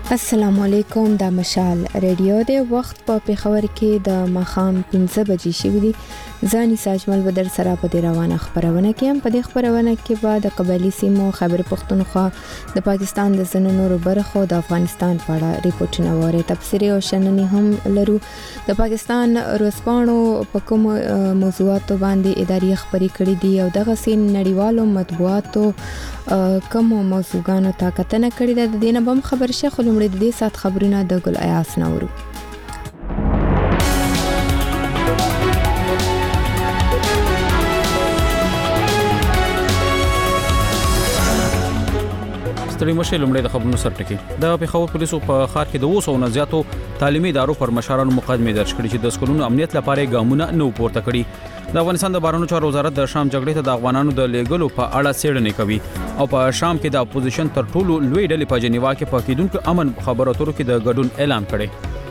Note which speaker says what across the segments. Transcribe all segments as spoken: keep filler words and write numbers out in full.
Speaker 1: السلام علیکم. د مشال ریډیو د وخت په پیښور کې د مخام پنځه بجې شوې دي. ځاني ساجمل بدر سره په دې روانه خبرونه کې هم په دې خبرونه کې بعد د قبایلی سیمو خبر پښتونخوا د پاکستان د زنو نورو برخو د افغانستان په اړه ریپورتونه وره تفسیری او شننې هم لرو. د پاکستان روسپانو په کوم موضوعاتو باندې اداري خبري کړې دي او دغه سین نړیوالو مطبوعاتو کوم موضوعګانو ته کتنه کړې ده. د دې نه بم خبر شیخ لومړی د دې سات خبرونه د ګل ایاس نورو.
Speaker 2: ستړي مشه لومړی د خبرونو سرټکی. د پیښور پولیسو په ښار کې د اوسو نه زیاتو تعلیمي ادارو پر مشرانو مقدمه درج کړې چې د سکولونو امنیت لپاره ګامونه نو پورته کړي. د افغانستان د بهرنیو چارو وزارت د شام جګړې ته د افغانانو د لیګلو په اړه څېړنې کوي او په شام کې د اپوزیشن تر ټولو لوی ډلې په جنیوا کې په کېدونکو امن خبرو اترو کې د ګډون اعلان کړي.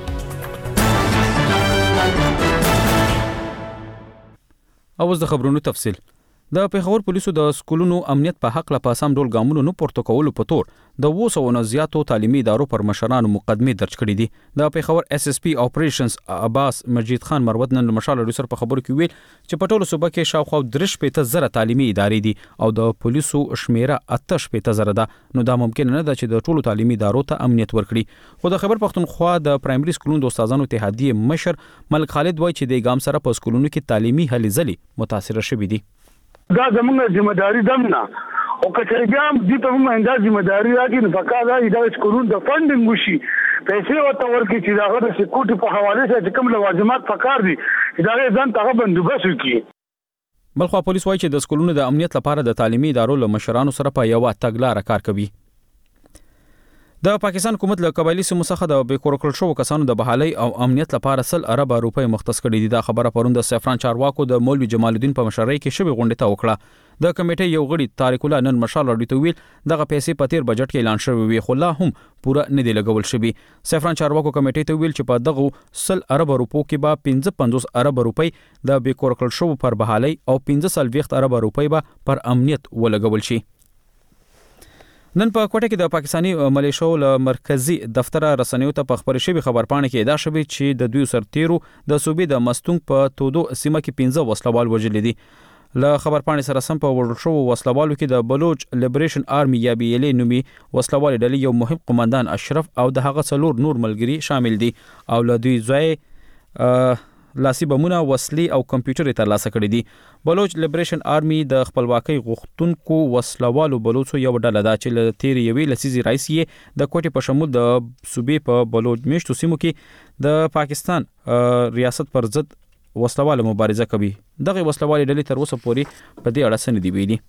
Speaker 2: اوس د خبرونو تفصیل. د پیښور پولیسو د سکولونو امنیت په حق لا پاسام ډول ګامونو نو پورته کولو په تور د وسو نه زیاتو تعلیمي ادارو پر مشرانو مقدمه درج کړې دي. د پیښور اس اس پی اپریشنز عباس مجید خان مروت نن مشال ریسر په خبرو کې ویل چې په ټولو صوبه کې شاوخوا درش پېته زره تعلیمي ادارې دي او د پولیسو شمیره اتش پېته زره ده. نو دا ممکن نه ده چې د ټولو تعلیمي ادارو ته امنیت ورکړي. خو د خبر پښتونخوا د پرایمري سکولونو د استادانو اتحادیه مشر ملک خالد وایي چې د ګام سره په سکولونو کې تعلیمي هلې ځلې متاثر شوي دي.
Speaker 3: دا زموږ ذمہ داری دم نه او کچې بیا دې ته موږ انده ذمہ داری راکې نه پکا دا د سکولونو د فندینګ وشي پیسې او تور کې چې دا غوډه سکوټي په حواله سره کوم لوازمات پکار دي دا ځان ته بندوبست وکړي.
Speaker 2: بلخوا پولیس وایي چې د سکولونو د امنیت لپاره د تعلیمي ادارو له مشرانو سره په یو تګلارې کار کوي. د پاکستان حکومت له قبایلی سیمو څخه د بیکورکل شو کسانو د بحالي او امنیت لپاره سل ارب روپۍ مختص کړي دي. دا خبره پروند د سفران چارواکو د مولوی جمال الدین په مشرۍ کې شوی غونډه ته وکړه. د کمیټې یو غړي طارق الله نن مشال اډیټو ویل دغه پیسې په تیر بجټ کې اعلان شوی وي خو لا هم پوره نه دی لګول شوی. سفران چارواکو کمیټې ته ویل چې په دغه سل ارب روپو کې به پنځه پنځوس ارب روپۍ د بیکورکل شو پر بحالي او پنځه سل ویخت ارب روپۍ به پر امنیت ولګول شي. نن په کوټه کې د پاکستاني ملیشو له مرکزی دفتر رسنیو ته په خبري شوی خبر پاڼه کې ادعا شوی چې د دوی سرتیرو د صوبې د مستونګ په تودو سیمه کې پنځه وسلوال وژل دي. له خبر پاڼې سره سم په وړل شو وسلوالو کې د بلوچ لیبریشن آرمي یا بي ال اي نومي وسلوال ډلې یو مهم قومندان اشرف او د هغه څلور نور ملګري شامل دي او له دوی ځای لاسي بمونه وسلې او کمپیوټر ترلاسه کړي دي. بلوچ لیبریشن آرمي د خپلواکۍ غوښتونکو وسلوالو بلوچو یو ډله ده چې له تیر یوې لسیزې راځي د کوټې په شمول د صوبې په بلوچ میشتو سیمو کې د پاکستان ریاست پر ضد وسلواله مبارزه کوي. دغه وسلوالې ډلې تر اوسه پورې په دې اړه څه نه دي ویلي.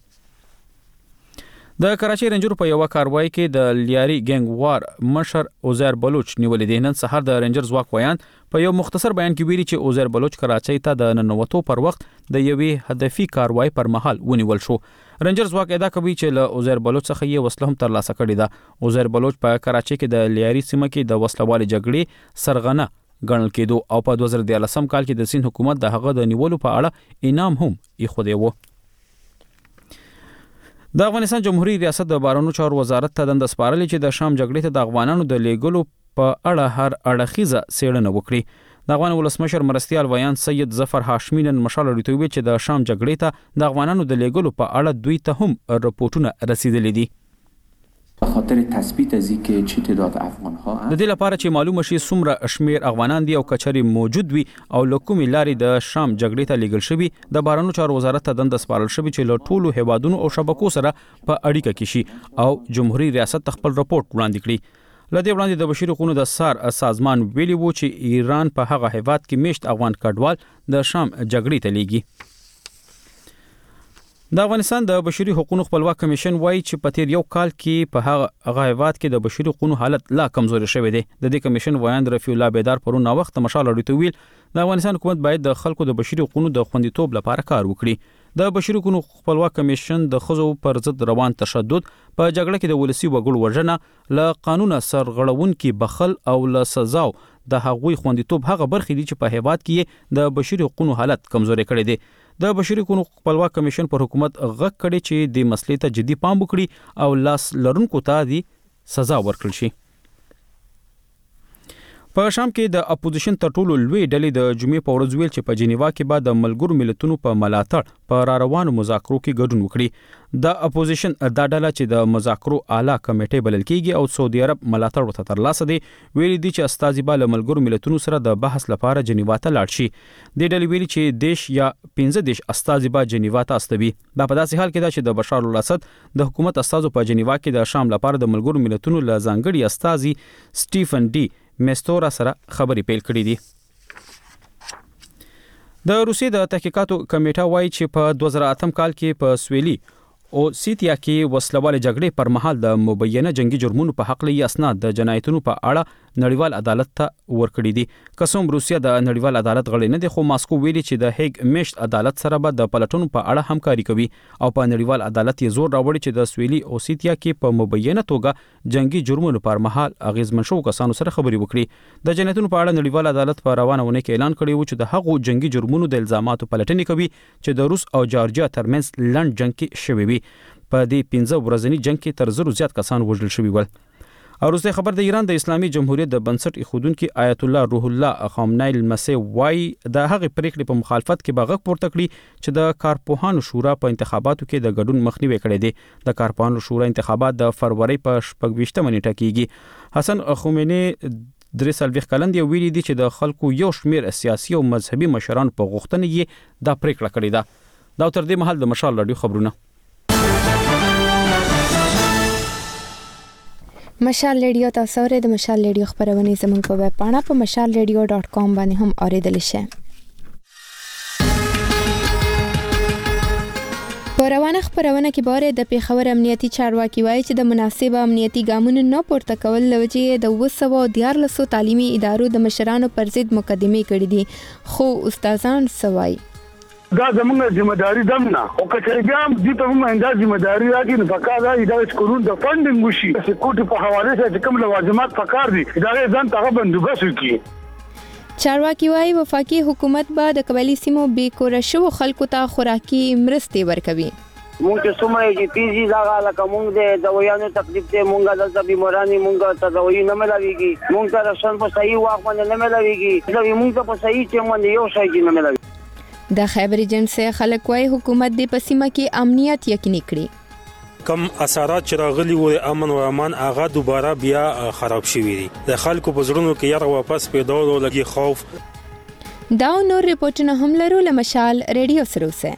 Speaker 2: د کراچۍ رنجر په یو کاروای کې د لیاري ګنګ وار مشر اوزیر بلوچ نیول دي. نن سهار د رنجر ځواک ویان په یو مختصر بیان کې ویلي چې اوزیر بلوچ کراچۍ ته د ننوتو پر وخت د یوې هدفي کاروای پر مهال ونیول شو. رنجر ځواک ادعا کوي چې له اوزیر بلوچ څخه یې وسله هم ترلاسه کړې ده. اوزیر بلوچ په کراچۍ کې د لیاري سیمه کې د وسلوالې جګړې سرغنه ګڼل کېدو او په دوه زره دیارلسم کال کې د سین حکومت د هغه د نیولو په اړه انعام هم ایښودی و. د افغانستان جمهوریت ریاست د بهرنیو چارو وزارت ته دنده سپارلې چې د شام جګړې ته د افغانانو د لیګلو په اړه هر اړخیزه څېړنه وکړي. د افغان ولسمشر مرستیال ویان سید ظفر هاشمي نن مشال اډیټو ویل چې د شام جګړې ته د افغانانو د لیګلو په اړه دوی ته هم رپورټونه رسیدلي دي.
Speaker 4: به خاطر تثبیت از اینکه چه تعداد افغان ها
Speaker 2: د دې لپاره چې معلومه شي څومره شمیر افغانان دي او کچري موجود وي او لکومي لاري د شام جګړې ته لیږل شوی د بهرنیو چارو وزارت ته دنده سپارل شوی چې له ټولو هیوادونو او شبکو سره په اړیکه کې شي او جمهوریت ریاست خپل رپورټ وړاندې کړي. لدې وړاندې د بشري حقوقو د سار سازمان ویلي وو چې ایران په هغه هیواد کې میشت افغان کډوال د شام جګړې ته لیږي. د افغانستان د بشري حقوقو خپلواک کمیشن وایي چې په تیر یو کال کې په هغه هیواد کې د بشري حقوقو حالت لا کمزوري شوی دی. د دې کمیشن وایي رفیع الله بیدار پرون وخت مشال اډیټو ویل د افغانستان حکومت باید د خلکو د بشري حقوقو د خوندیتوب لپاره کار وکړي. د بشري حقوقو خپلواک کمیشن د خزو پر ضد روان تشدد په جګړه کې د ولسی وګړو وژنه له قانون سرغړونکو بخل او له سزاو د هغوی خوندیتوب هغه برخې دي چې په هیواد کې د بشري حقوقو حالت کمزوري کړي دي. د بشري حقوقو خپلواک کمیشن پر حکومت غږ کړي چې د مسلې ته جدي پام وکړي او لاس لرونکو ته د سزا ورکړل شي. په شام کې د اپوزیشن تر ټولو لوی ډلې د جمعې په ورځ ویل چې په جنیوا کې به د ملګرو ملتونو په ملاتړ په را روانو مذاکرو کې ګډون وکړي. د اپوزیشن دا ډله چې د مذاکرو اعلی کمیټې بلل کېږي او سعودي عرب ملاتړ ورته ترلاسه دی، ویلي دي چې استازي به له ملګرو ملتونو سره د بحث لپاره جنیوا ته لاړ شي. د ډلې ویلي چې دیش یا پنځه دیش استازي به جنیوا ته استوي. دا په داسې حال کې ده چې د بشار الاسد د حکومت استازو په جنیوا کې د شام لپاره د ملګرو ملتونو له ځانګړي استازي سټیفن ډي مستورا سره خبرې پیل کړې دي. د روسیې د تحقیقاتو کمیټه وایي چې په دوه زره اتم کال کې په سویلي او سیتیا کې وسلواله جګړې پر مهال د مبینه جنگي جرمونو په حق لې اسناد د جنایتونو په اړه نړیوال عدالت ته ورکړي دي. قسم روسیا د نړیوال عدالت غړی نه دی، خو ماسکو ویلي چې د هیګ میشت عدالت سره به د پلټونو په اړه همکاري کوي او په نړیوال عدالت یې زور راوړي چې د سویلي او سیتیا کې په مبینه توګه جنگي جرمونو پر مهال اغیزمن شو کسانو سره خبري وکړي. د جنایتونو په اړه نړیوال عدالت په روانه ونه کې اعلان کړی و چې د هغو جنگي جرمونو د الزاماتو پلټنې کوي چې د روس او جارجیا ترمنځ لنډ جنگ کې شوی وي. په دې پنځه ورځنی جنگ کې تر زرو زیات کسان وژل شوي ول. وروسته خبر د ایران د اسلامي جمهوریت د بنسټ ایښودونکي آیت الله روح الله خامنه‌ای المسیح وایي د هغې پریکړې په مخالفت کې به غږ پورته کړي چې د کارپوهانو شورا په انتخاباتو کې د ګډون مخنیوي کړی دی. د کارپوهانو شورا انتخابات د فروری په شپږ ویشتمه نیټه کېږي. حسن خمینی درې څلوېښت کلن دی، ویلي دي چې د خلکو یو شمېر سیاسي او مذهبي مشرانو په غوښتنه یې دا پریکړه کړې ده. دا تر دې مهال د مشال رادیو خبرونه.
Speaker 1: مشال ریډیو تاسو ورته د مشال ریډیو خبرونه زموږ په ویب پاڼه په مشال ریډیو ډاټ کام باندې هم اوریدل شي. په روانه خبرونه کې باره د پیښور امنیتي چارواکي وایي چې د مناسب امنیتي ګامونو نه پورته کول لوجې د اوه سوه دیارلسو تعلیمي ادارو د مشرانو پر ضد مقدمې کړې دي، خو استادان سوای
Speaker 3: دا زموږ ځمېداري دم نه او کچې بیا هم دې ته موږ انده ځمېداري راکې نو پکار دا ادارې سکولونو د فنډینګ وشي سکوټي په حواله سره چې کوم لوازمات پکار دي ادارې ځان ته بندوبست وکړي.
Speaker 1: چارواکي وايي وفاقي حکومت به د قبایلي سیمو بې کوره شوو خلکو ته خوراکي مرستې ورکوي.
Speaker 5: مونږ ته څومره چې پیزي دا لکه مونږ د دوايانو تکلیف ته مونږ دلته بیمارانی مونږ ته دوايي نه ملاويږي، مونږ ته راشن په صحیح وخت باندې نه ملاويږي، دا مونږ ته په صحیح ټیم باندې یو شای نه ملاويږي.
Speaker 1: د خیبر ایجنسی خلک وايي حکومت د پسیمه کې امنیت یقیني کړي.
Speaker 6: کم اثرات چې راغلي و امن او امان هغه دوباره بیا خراب شوي دي. د خلکو په زړونو کې یاره واپس پیدا ولګي خوف.
Speaker 1: دا نور ریپورتونه هم لرو له مشال ریډیو سره اوسه.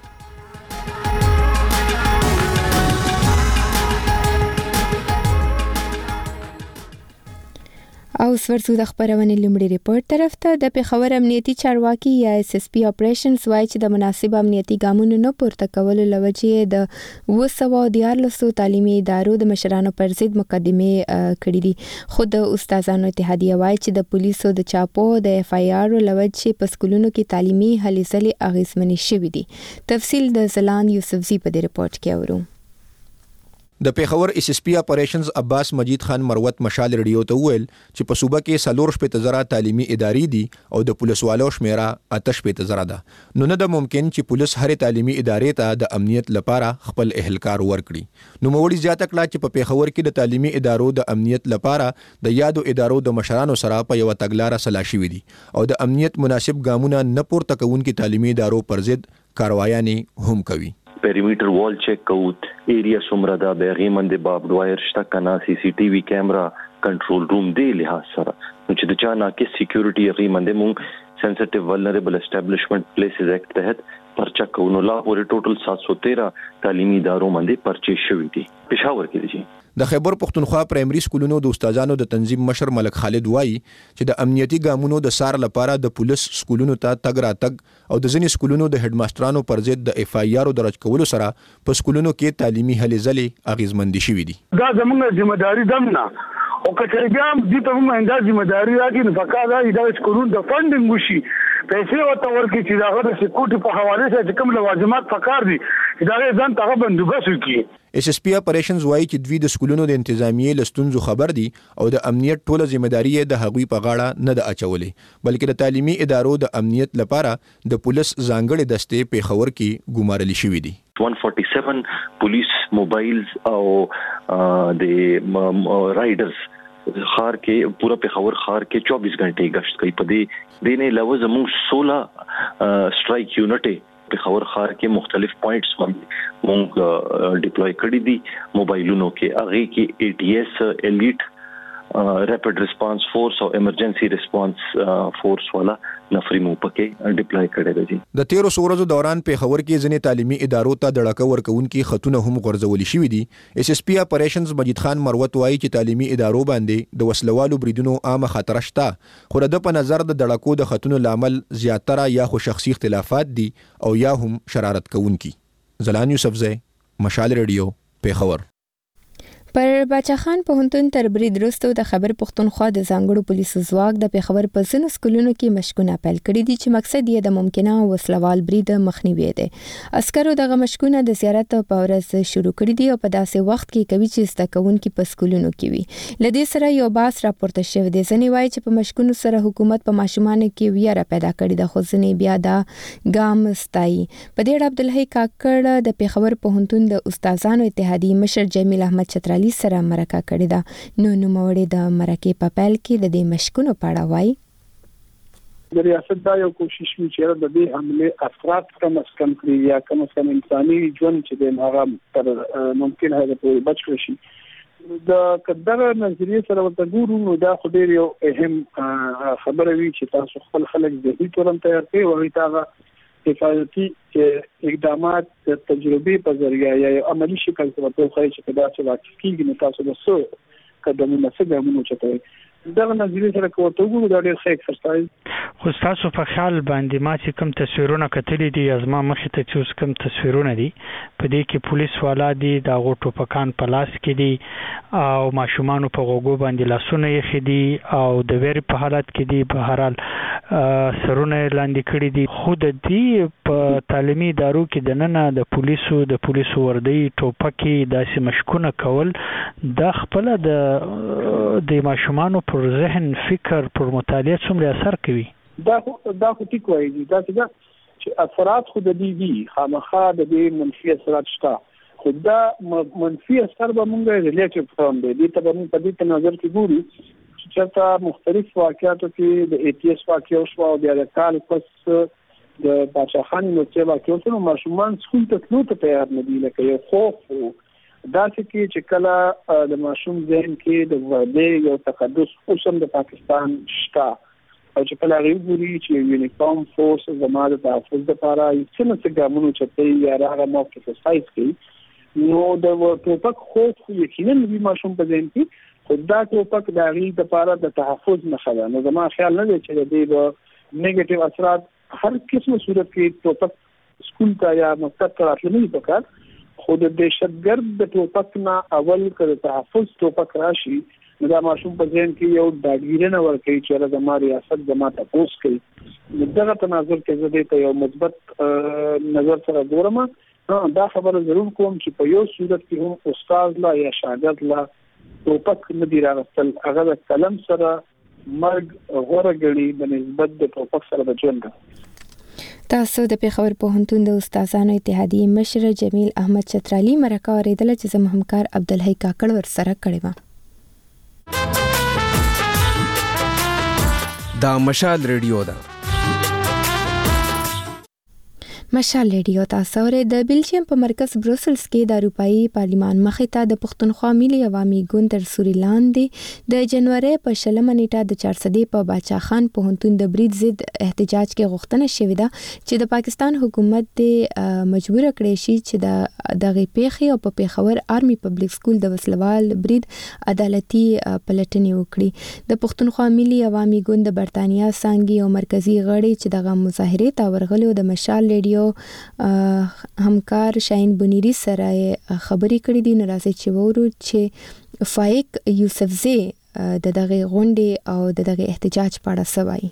Speaker 1: او ورسو د خبرونه لمړي ریپورت طرف ته د پیښور امنیتي چارواکي یا اس اس پی اپریشنز وایي چې د مناسب امنیتي ګامونو نه پورته کولو لوجې د اوه سوه دیارلسو تعلیمي ادارو د مشرانو پر ضد مقدمې کړې دي. خو د استادانو اتحادیه وایي چې د پولیسو د چاپو د اف آی آر لوجې په سکولونو کې تعلیمي هلې ځلې اغیزمنې شوې دي. تفصیل د زلان یوسفزي په دې ریپورت کې اورو.
Speaker 7: د پیښور اس اس پی اپریشنز عباس مجید خان مروت مشال ریډیو ته ویل چې په صوبه کې سلور شپږ زره تعلیمي ادارې دي او د پولیسوالو شمیره اته شپږ زره ده. نو نه د ممکن چې پولیس هر تعلیمي ادارې ته د امنیت لپاره خپل اهلکار ورکړي. نو موړي زیاته کړه چې په پیښور کې د تعلیمي ادارو د امنیت لپاره د یادو ادارو د مشرانو سره په یو تګلارې سلا شوې دي او د امنیت مناسب ګامونه نه پورته کوونکي تعلیمي ادارو پر ضد کاروایانې هم کوي.
Speaker 8: پیریمیټر وال چیک کوو، ایریا څومره ده، بیغې منده بابډ وایر شته کنه، سی سی ټي وي کیمرا، کنټرول روم دی لحاظ سره نو چې د چا ناقص سکیورټي یې منده مونږ سنسټیو ولنریبل اسټابلیشمنٹ پلیسز ایکټ تحت پرچا کوو. نو لا پورې ټوټل سات سو تیرہ تعلیمي ادارو منده پرچې شوي دي پېښور کې دي.
Speaker 7: د خیبر پښتونخوا پرایمري سکولونو د استادانو د تنظیم مشر ملک خالد وایي چې د امنیتي ګامونو د سار لپاره د پولیس سکولونو ته تګ راتګ او د ځینې سکولونو د هډ ماسترانو پر ضد د اف آی آر درج کولو سره په سکولونو کې تعلیمي هلې ځلې اغیزمندي شوي دي.
Speaker 3: دا زموږ ځمېداري دم نه او کچې بیا هم دې ته موږ انده ځمېداري راکې نو پکار دا ادارې سکولونو د فنډینګ وشي پیسې ورته ورکړي چې د هغه د سکوټي په حواله سره چې کوم لوازمات پکار دي ادارې ځان ته بندوبست وکړي.
Speaker 7: اس اس پی اپریشنز وایي چې دوی د سکولونو د انتظامیې له ستونزو خبر دي او د امنیت ټوله ذمہداري یې د هغوی په غاړه نه ده اچولې، بلکې د تعلیمي ادارو د امنیت لپاره د پولیس ځانګړې دستې پیښور کې ګمارل شوې دي.
Speaker 8: one forty-seven پولیس موبایلز او د رایډرز خار کې پورا پیښور خار کې چوبیس غنټې گشت کوي. په دې دینه علاوه زموږ سولہ سټرایک یونټ پیښور خار کې مختلف پوینټس باندې مونږ ډیپلوي کړی دي. موبایلونو کې هغه کې اي ټي اس الیټ ریپډ ریسپانس فورس او ایمرجنسي ریسپانس فورس والا نفري مو پکې ډیپلوي کړی دي.
Speaker 7: د تیرو سورزو دوران پیښور کې ځینې تعلیمي ادارو ته د ډاکو ورکوونکي خطونه هم غورځول شوي دي. اس اس پی اپریشنز مجید خان مروت وایي چې تعلیمي ادارو باندې د وسلوالو بریدونو عامه خطر شته، خو د په نظر د ډاکو د خطونو لامل زیاتره یا خو شخصي اختلافات دي او یا هم شرارت کوونکي. زلان یوسفزی، مشال ریډیو، پیښور.
Speaker 1: پر باچا خان پوهنتون تر برید وروسته د خیبر پښتونخوا د ځانګړو پولیسو ځواک د پیښور په ځینو سکولونو کې مشقونه پیل کړي دي چې مقصد یې د ممکنه وسلوال برید مخنیوي دی. عسکرو دغه مشقونه د زیارت په ورځ شروع کړي دي او په داسې وخت کې کوي چې زده کوونکي په سکولونو کې وي. له دې سره یو باس راپورته شوی دی. ځینې وایي چې په مشقونو سره حکومت په ماشومانو کې ویره پیدا کړې ده، خو ځینې بیا دا ګام ستایي. په دې اړه عبدالحی کاکړ د پیښور پوهنتون د استادانو اتحادیې مشر جمیل احمد چترالی سره مرکه کړې ده. نو نوموړي د مرکې په پیل کې د دې مشقونو په اړه وایي.
Speaker 9: د ریاست دا یو کوشش وی چې د دې حمله افراد کم از کم کړي یا کم از کم انساني ژوند چې د هغه تر ممکن هغه په بچ شي. د قدر نظریه سره ورته ګورو نو دا خو ډیر یو اهم خبره وی چې تاسو خپل خلک ذهني تورم تیار کړئ او هغه حفاظتي اقدامات د تجربې په ذریعہ یا عملی شکل کې ورته خو چې دا څه واقع کیږي نو تاسو د څه قدمونه څه ګامونه چتوي. دغه نظریه سره کوته وګورو دا ډېر ښه ایکسرسایز.
Speaker 10: خو تاسو په خیال باندې ما چې کوم تصویرونه کتلي دي ازما مخې ته چې کوم تصویرونه دي په دې کې پولیس والا دي د غوټو پکان په لاس کې دي او ماشومان په غوګو باندې لاسونه یې خدي او د ویری په حالت کې دي. په هر حال سرونه لاندې کړي دي. خو د دې په تعلیمي ادارو کې د نن د پولیسو د پولیسو وردی ټوپکي داسې مشکونه کول د خپل د د ماشومان پر ذهن فکر پر مطالعه څومره اثر کوي.
Speaker 9: دا دا خو ټیک وایي دا چې اثرات خو د دې دي خامخا د دې منفي اثرات شته، خو دا منفي اثر به موږ ریلیټیو فرام دی دې ته به موږ په دې نظر کې ګورو چې چېرته مختلف واقعاتو کې د ای ټي اس واقع شو او بیا د کال پس د باچا خان نو چې واقع شو ماشومان سکول ته تلو ته تیار نه دي لکه یو خوف دا چې چې کله د ماشوم ذهن کې د وړاندې یو تقدس اوسم د پاکستان شته او چې کله غوړي چې یونیفارم فورس زموږ د تحفظ لپاره څنګه څنګه ګامونه چتې یا راغه موقف ایکسرسایز کوي نو د ټوپک خوف یقینا د ماشوم په ذهن کې خدا ټوپک د غي د لپاره د تحفظ نه خلا نو زما خیال نه دی چې د دې نیگیټیو اثرات هر قسمه صورت کې ټوپک سکول ته یا مکتب ته راتللی پکار. خو د دهشتګرد د ټوپک نه اول کړه تحفظ ټوپک راشي نو دا ماشوم په ذهن کې یو داګیرنه ورکوي چې د ما ریاست زما تاسو کوي. دغه تناظر کې زه دې ته یو مثبت نظر سره ګورم. دا خبره ضرور کوم چې په یو صورت کې هم استاد لا یا شاګرد لا ټوپک نه دی راغستل هغه د قلم سره مرګ غوړه غړي په نسبت د ټوپک سره د ژوند.
Speaker 1: تاسو د پیښور پوهنتون د استادانو اتحادیې مشر جمیل احمد چترالی مرکه اوریدله چې زموږ همکار عبدالحی کاکړ ورسره کړی و.
Speaker 11: دا مشال ریډیو ده.
Speaker 1: مشال ریډیو تاسو ورې د بلجیم په مرکز بروسلز کې د اروپאי پارلمان مخې ته د پښتونخوا ملي عوامي ګوند تر سوري لاندې د جنوري په شلمه نیټه د چارسدې په باچا خان پوهنتون د برید ضد احتجاج کې غوښتنه شوې ده چې د پاکستان حکومت د مجبور کړي شي چې د دغه پیښې او په پیښور آرمي پبلک سکول د وسلوال برید عدالتي پلټنې وکړي. د پښتونخوا ملي عوامي ګوند د برتانیا څنګه او مرکزی غړي چې دغه مظاهره ته ورغلو د مشال ریډیو همکار شاهین بنيري سره خبرې کړې دي. نو راځي چې وورو چې فائق یوسفزی د دغه غونډې او د دغه احتجاج په اړه سوای.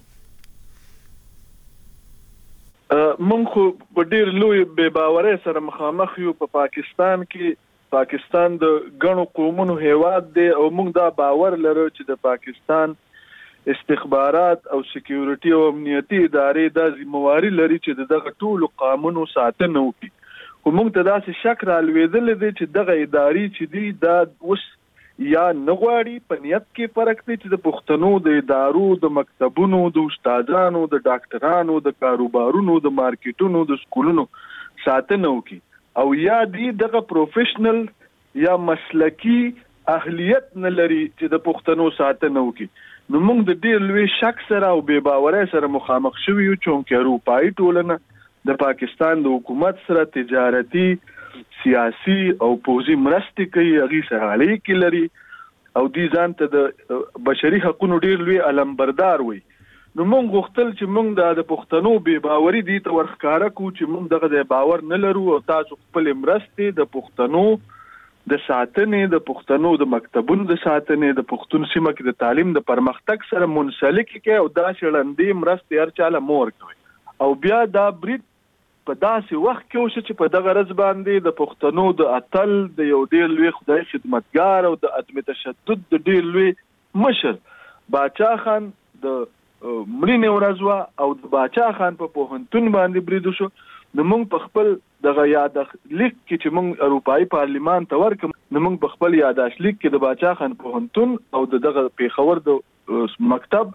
Speaker 12: مونږ خو په ډېر لوی بې باورۍ سره مخامخ یو په پاکستان کې. پاکستان د ګڼو قومونو هیواد دی او مونږ دا باور لرو چې د پاکستان استخبارات او سکیورټي او امنیتي ادارې د ذمہواری لري چې دغه ټول قانونو ساتنه وکړي. خو موږ ته داسې شک را لوېدل دي چې دغه ادارې چې دي دا اوس یا نغواړي په نیت کې فرق دی چې د پښتنو د ادارو د مکتبونو د استادانو د ډاکټرانو د کاروبارونو د مارکیټونو د سکولونو ساتنه وکړي او یا دی دغه پروفیشنل یا مسلکی اهلیت نه لري چې د پښتنو ساتنه وکړي. نو موږ د ډېر لوی شک سره او بې باورۍ سره مخامخ شوي یو چې اروپایي ټولنه د پاکستان د حکومت سره تجارتي سیاسي او پوځي مرستې کوي، هغې سره اړیکې لري او دې ځان ته د بشري حقونو ډېر لوی علمبردار وي. نو موږ غوښتل چې موږ د پښتنو بې باوري دې ته ورښکاره کړو چې موږ دغه د باور نه لرو او تاسو خپلې مرستې د پښتنو د ساتنې د پښتنو د مکتبونو د ساتنې د پښتون سیمه کې د تعلیم د پرمختګ سره منسلک کې او داسې وړاندې مرستې هر چاله مور کوي. او بیا دا برید په داسې وخت کې وشو چې په دغه ورځ باندې د پښتنو د اتل د یو ډېر لوی خدای خدمتګار او د عدم تشدد د ډېر لوی مشر باچا خان د مړینې ورځ وه او د باچا خان په پوهنتون باندې برید وشو. نو موږ په خپل دغه یادښت لیک کې چې موږ اروپایي پارلیمان ته ورکړو نو موږ په خپل یادښت لیک کې د باچا خان پوهنتون او د دغه پیښور د مکتب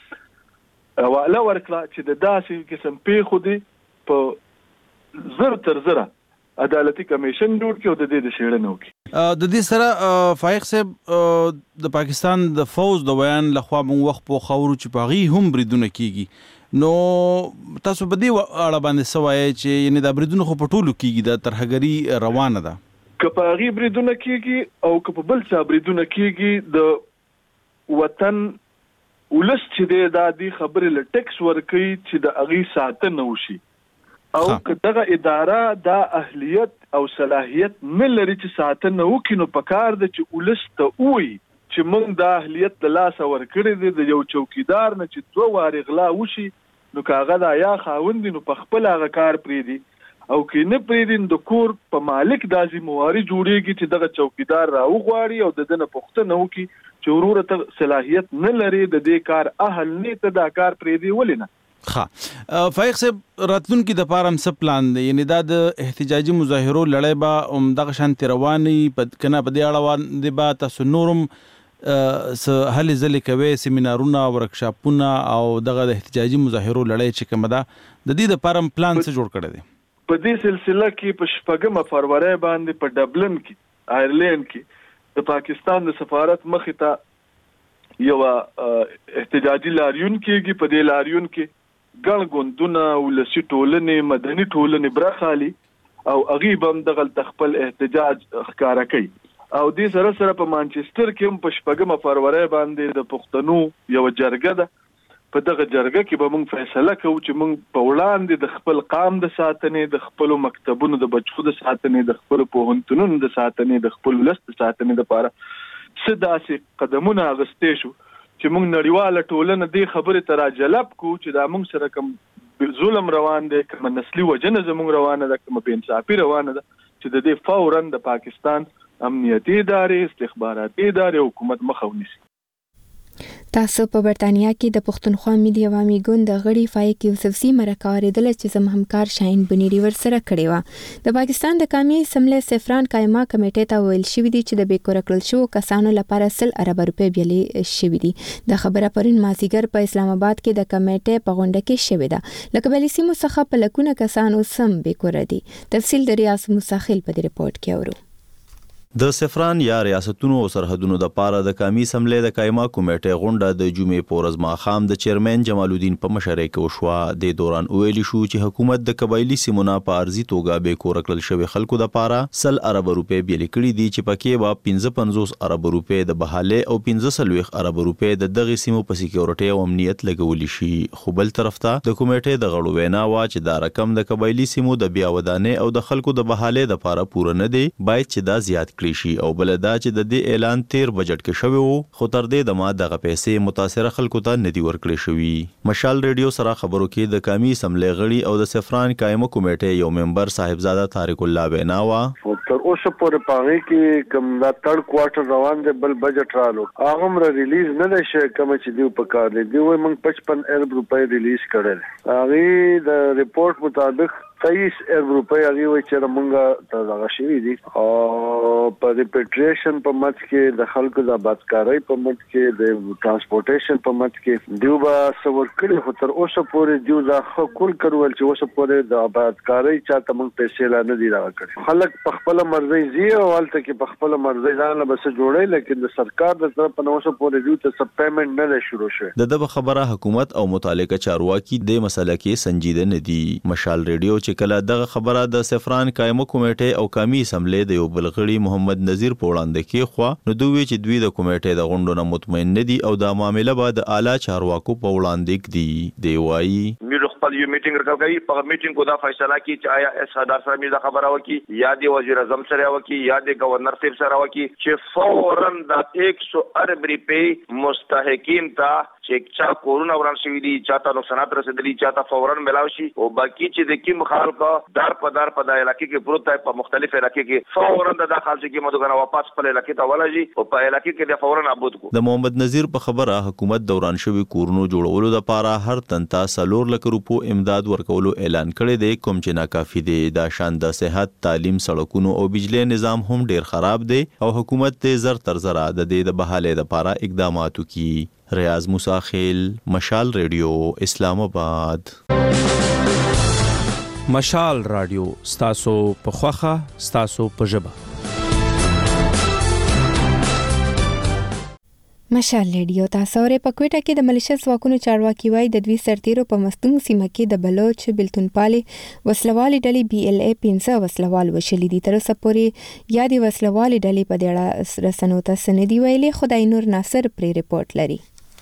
Speaker 12: حواله ورکړه چې د داسې قسم پیښو دي په زر تر زره عدالتي کمیشن جوړ کړي او د دې د شیړنې وکړي.
Speaker 11: د دې سره فایق صاحب د پاکستان د فوج د بیان لخوا موږ وخت په خاورو چې په هغې هم بریدونه کیږي. نو تاسو په دې اړه باندې څه وایئ چې یعنې دا بریدونه خو په ټولو کیږي، دا ترهګري روانه ده؟
Speaker 12: که په هغې بریدونه کیږي او که په بل څه بریدونه کیږي د وطن ولس چې دی دا دې خبرې له ټیکس ورکوي چې د هغې ساتنه وشي او که دغه اداره دا اهلیت او صلاحیت نه لري چې ساتنه وکړي نو پکار ده چې ولس ته ووایي چې موږ دا اهلیت د لاسه ورکړی دی د یو چوکیدار نه چې دوه وارې غلا وشي نو که هغه د یا خاوند دی نو په خپل هغه کار پرېږدي او که نه پرېږدي د کور په مالک دا ذمهواري جوړېږي چې دغه چوکیدار راوغواړي او د ده نه پوښتنه وکړي چې وروره ته صلاحیت نه لري د دې کار اهل نه ته دا کار پرېږدي ولې نه.
Speaker 11: ښه فایق صاحب راتلونکي دپاره هم څه پلان دی؟ یعنې دا د احتجاجي مظاهرو لړۍ به همدغه شانتې روانې که نه په دې اړه باندې به تاسو نور هم څه هلې ځلې کوئ، سیمینارونه ورکشاپونه او دغه د احتجاجي مظاهرو لړۍ چې کومه ده د دې دپاره هم پلان څه جوړ کړی دی؟
Speaker 12: په دې سلسله کې په شپږمه فروری باندې په ډبلن کې آیرلینډ کې د پاکستان د سفارت مخې ته یو احتجاجي لاریون کېږي. په دې لاریون کې ګڼ ګوندونه، ولسي ټولنې، مدني ټولنې برخه اخلي او هغې به هم دغلته خپل احتجاج ښکاره کوي. او دې سره سره په مانچسټر کې هم په شپږمه فروری باندې د پښتنو یوه جرګه ده. په دغه جرګه کې به موږ فیصله کوو چې موږ په وړاندې د خپل قام د ساتنې، د خپلو مکتبونو د بچو د ساتنې، د خپلو پوهنتونونو د ساتنې، د خپل ولس د ساتنې لپاره څه داسې قدمونه اخیستی شو چې موږ نړیواله ټولنه دې خبرې ته راجلب کړو چې دا موږ سره کوم ظلم روان دی، کومه نسلي وژنه زموږ روانه ده، کومه بې انصافي روانه ده چې د دې فوراً د پاکستان امنیتي ادارې، استخباراتي ادارې حکومت مخه ونیسي.
Speaker 1: تاسو په برتانیا کې د پښتونخوا ملي عوامي ګوند د غړي فایق یوسفزي مرکه اورېدله چې زموږ همکار شاهین بنيري ورسره کړې وه. د پاکستان د قومي اسمبلۍ سفران قایمه کمیټې ته ویل شوي دي چې د بې کوره کړل شوو کسانو لپاره سل اربه روپۍ بیلې شوي دي. د خبره پرون مازدیګر په اسلام آباد کې د کمیټې په غونډه کې شوې ده. له قبایلي سیمو څخه په لکونه کسان اوس هم بې کوره دي. تفصیل د ریاض مستخیل په دې رپورټ کې اورو.
Speaker 13: د سفران یا ریاستونو او سرحدونو د پاره د قومي اسمبلۍ د قایمه کمیټې غونډه د جمعې په ورځ ماښام د چیرمن جمال الدین په مشرۍ کې وشوه. د دوران ویلي شو چې حکومت د قبایلي سیمو نه په ارزي توګه بې کوره کړل شوي خلکو د پاره سل اربه روپۍ بیلې کړي دي چې پکې به پنځه پنځوس اربه روپۍ د بحالې او پنځه څلوېښت اربه روپۍ د دغې سیمو په سکیورټۍ او امنیت لګولی شي. خو بل طرف ته د کمیټې د غړو وینا وه چې دا رقم د قبایلي سیمو د بیا ودانۍ او د خلکو د بحالې دپاره پوره نه دی، باید چې دا زیات کړی شي. او بل دا چې د دې اعلان تیر بجټ کې شوی وو خو تر دې دمه دغه پیسې متاثره خلکو ته نه دي ورکړې شوي. مشال ریډیو سره خبرو کې د قومي اسمبلۍ غړي او د سفران قایمه کمیټې یو ممبر صاحبزاده طارق الله وینا وه.
Speaker 14: تر اوسه پورې په هغې کې کوم دا تړ کوارټر روان دی، بل بجټ رالو هغه هم ریلیز نه دی شوی کومه چې دوی په کار دی. دوی وایي موږ پچپن ارب روپۍ ریلیز کړل. هغې د ریپورټ مطابق تیس روپۍ هغه وي چې موږ ته دغه شوي دي او په ریپیټریشن په مت کې د خلکو د آبادکارۍ په مت کې د ترانسپورټیشن په مت کې دیو به سور کړي خو تر اوسه پورې دیو دا خپل کړول چې اوسه پورې د آبادکارۍ چاته موږ پیسې لا نه دي راکړي. خلک په خپل مرزي زی او حالت کې په خپل مرزي ځان له بس جوړي لیکن د سرکار د طرف نه اوسه پورې دیو ته سب پیمنٹ نه شروع شوه.
Speaker 13: د دغه خبره حکومت او متعلقه چارواکي د مسله کې سنجیده نه دي. مشال ریډیو چې کله دغه خبره د سفران قائمه کمیټه او قومي اسمبلی د یو بلغړي محمد نذیر په وړاندې کې خو نو دوی چې دوی د کمیټې د غونډو نه مطمئن نه دي او د معاملې بعد اعلی چارواکو په وړاندې دي. دی وايي
Speaker 15: موږ خپل یو میټینګ راکړی په میټینګ کو دا فیصله کی چې آیا اس هدار سره موږ خبره وکي یا دی وزیر اعظم سره وکي یا دی گورنر صاحب سره وکي چې فورا د ایک سو ارب روپے مستحقین ته چې چا کورونا وران شوی دي چاته نقصانات رسیدلي چاته فورا ملاوي شي او باقي چې د کوم خلکو دار په دار په د علاقې کې پروت دی په مختلف علاقې کې فورا د داخل کې مدغه واپس په علاقې ته ولجي او په علاقې کې د فورا نابود کو.
Speaker 13: د محمد نذیر په خبره حکومت دوران شوی کورونو جوړولو لپاره هر تنتا سلور لک روپو امداد ورکولو اعلان کړی دی کوم چې ناکافي دی. دا شان د صحت تعلیم سړکونو او بجلی نظام هم ډیر خراب دی او حکومت ته زر تر زر د دې د بحالې لپاره اقدامات وکړي. ریاض موسی خیل مشال ریډیو اسلام آباد.
Speaker 16: مشال رادیو ستاسو په خوخه ستاسو په ژبه.
Speaker 1: مشال ریډیو تاسو اورئ. په کوټه کې د ملیشیا ځواکونو چارواکي وایي د دوی سرتیرو په مستونګ سیمه کې د بلوچ بلتونپالې وسلوالې ډلې بي ال اي پنځه وسلوال وشلي دي. تر اوسه پورې یا د وسلوالې ډلې په دې اړه رسنیو ته څه نه دي ویلي. خدای نور ناصر پرې رپورټ لري.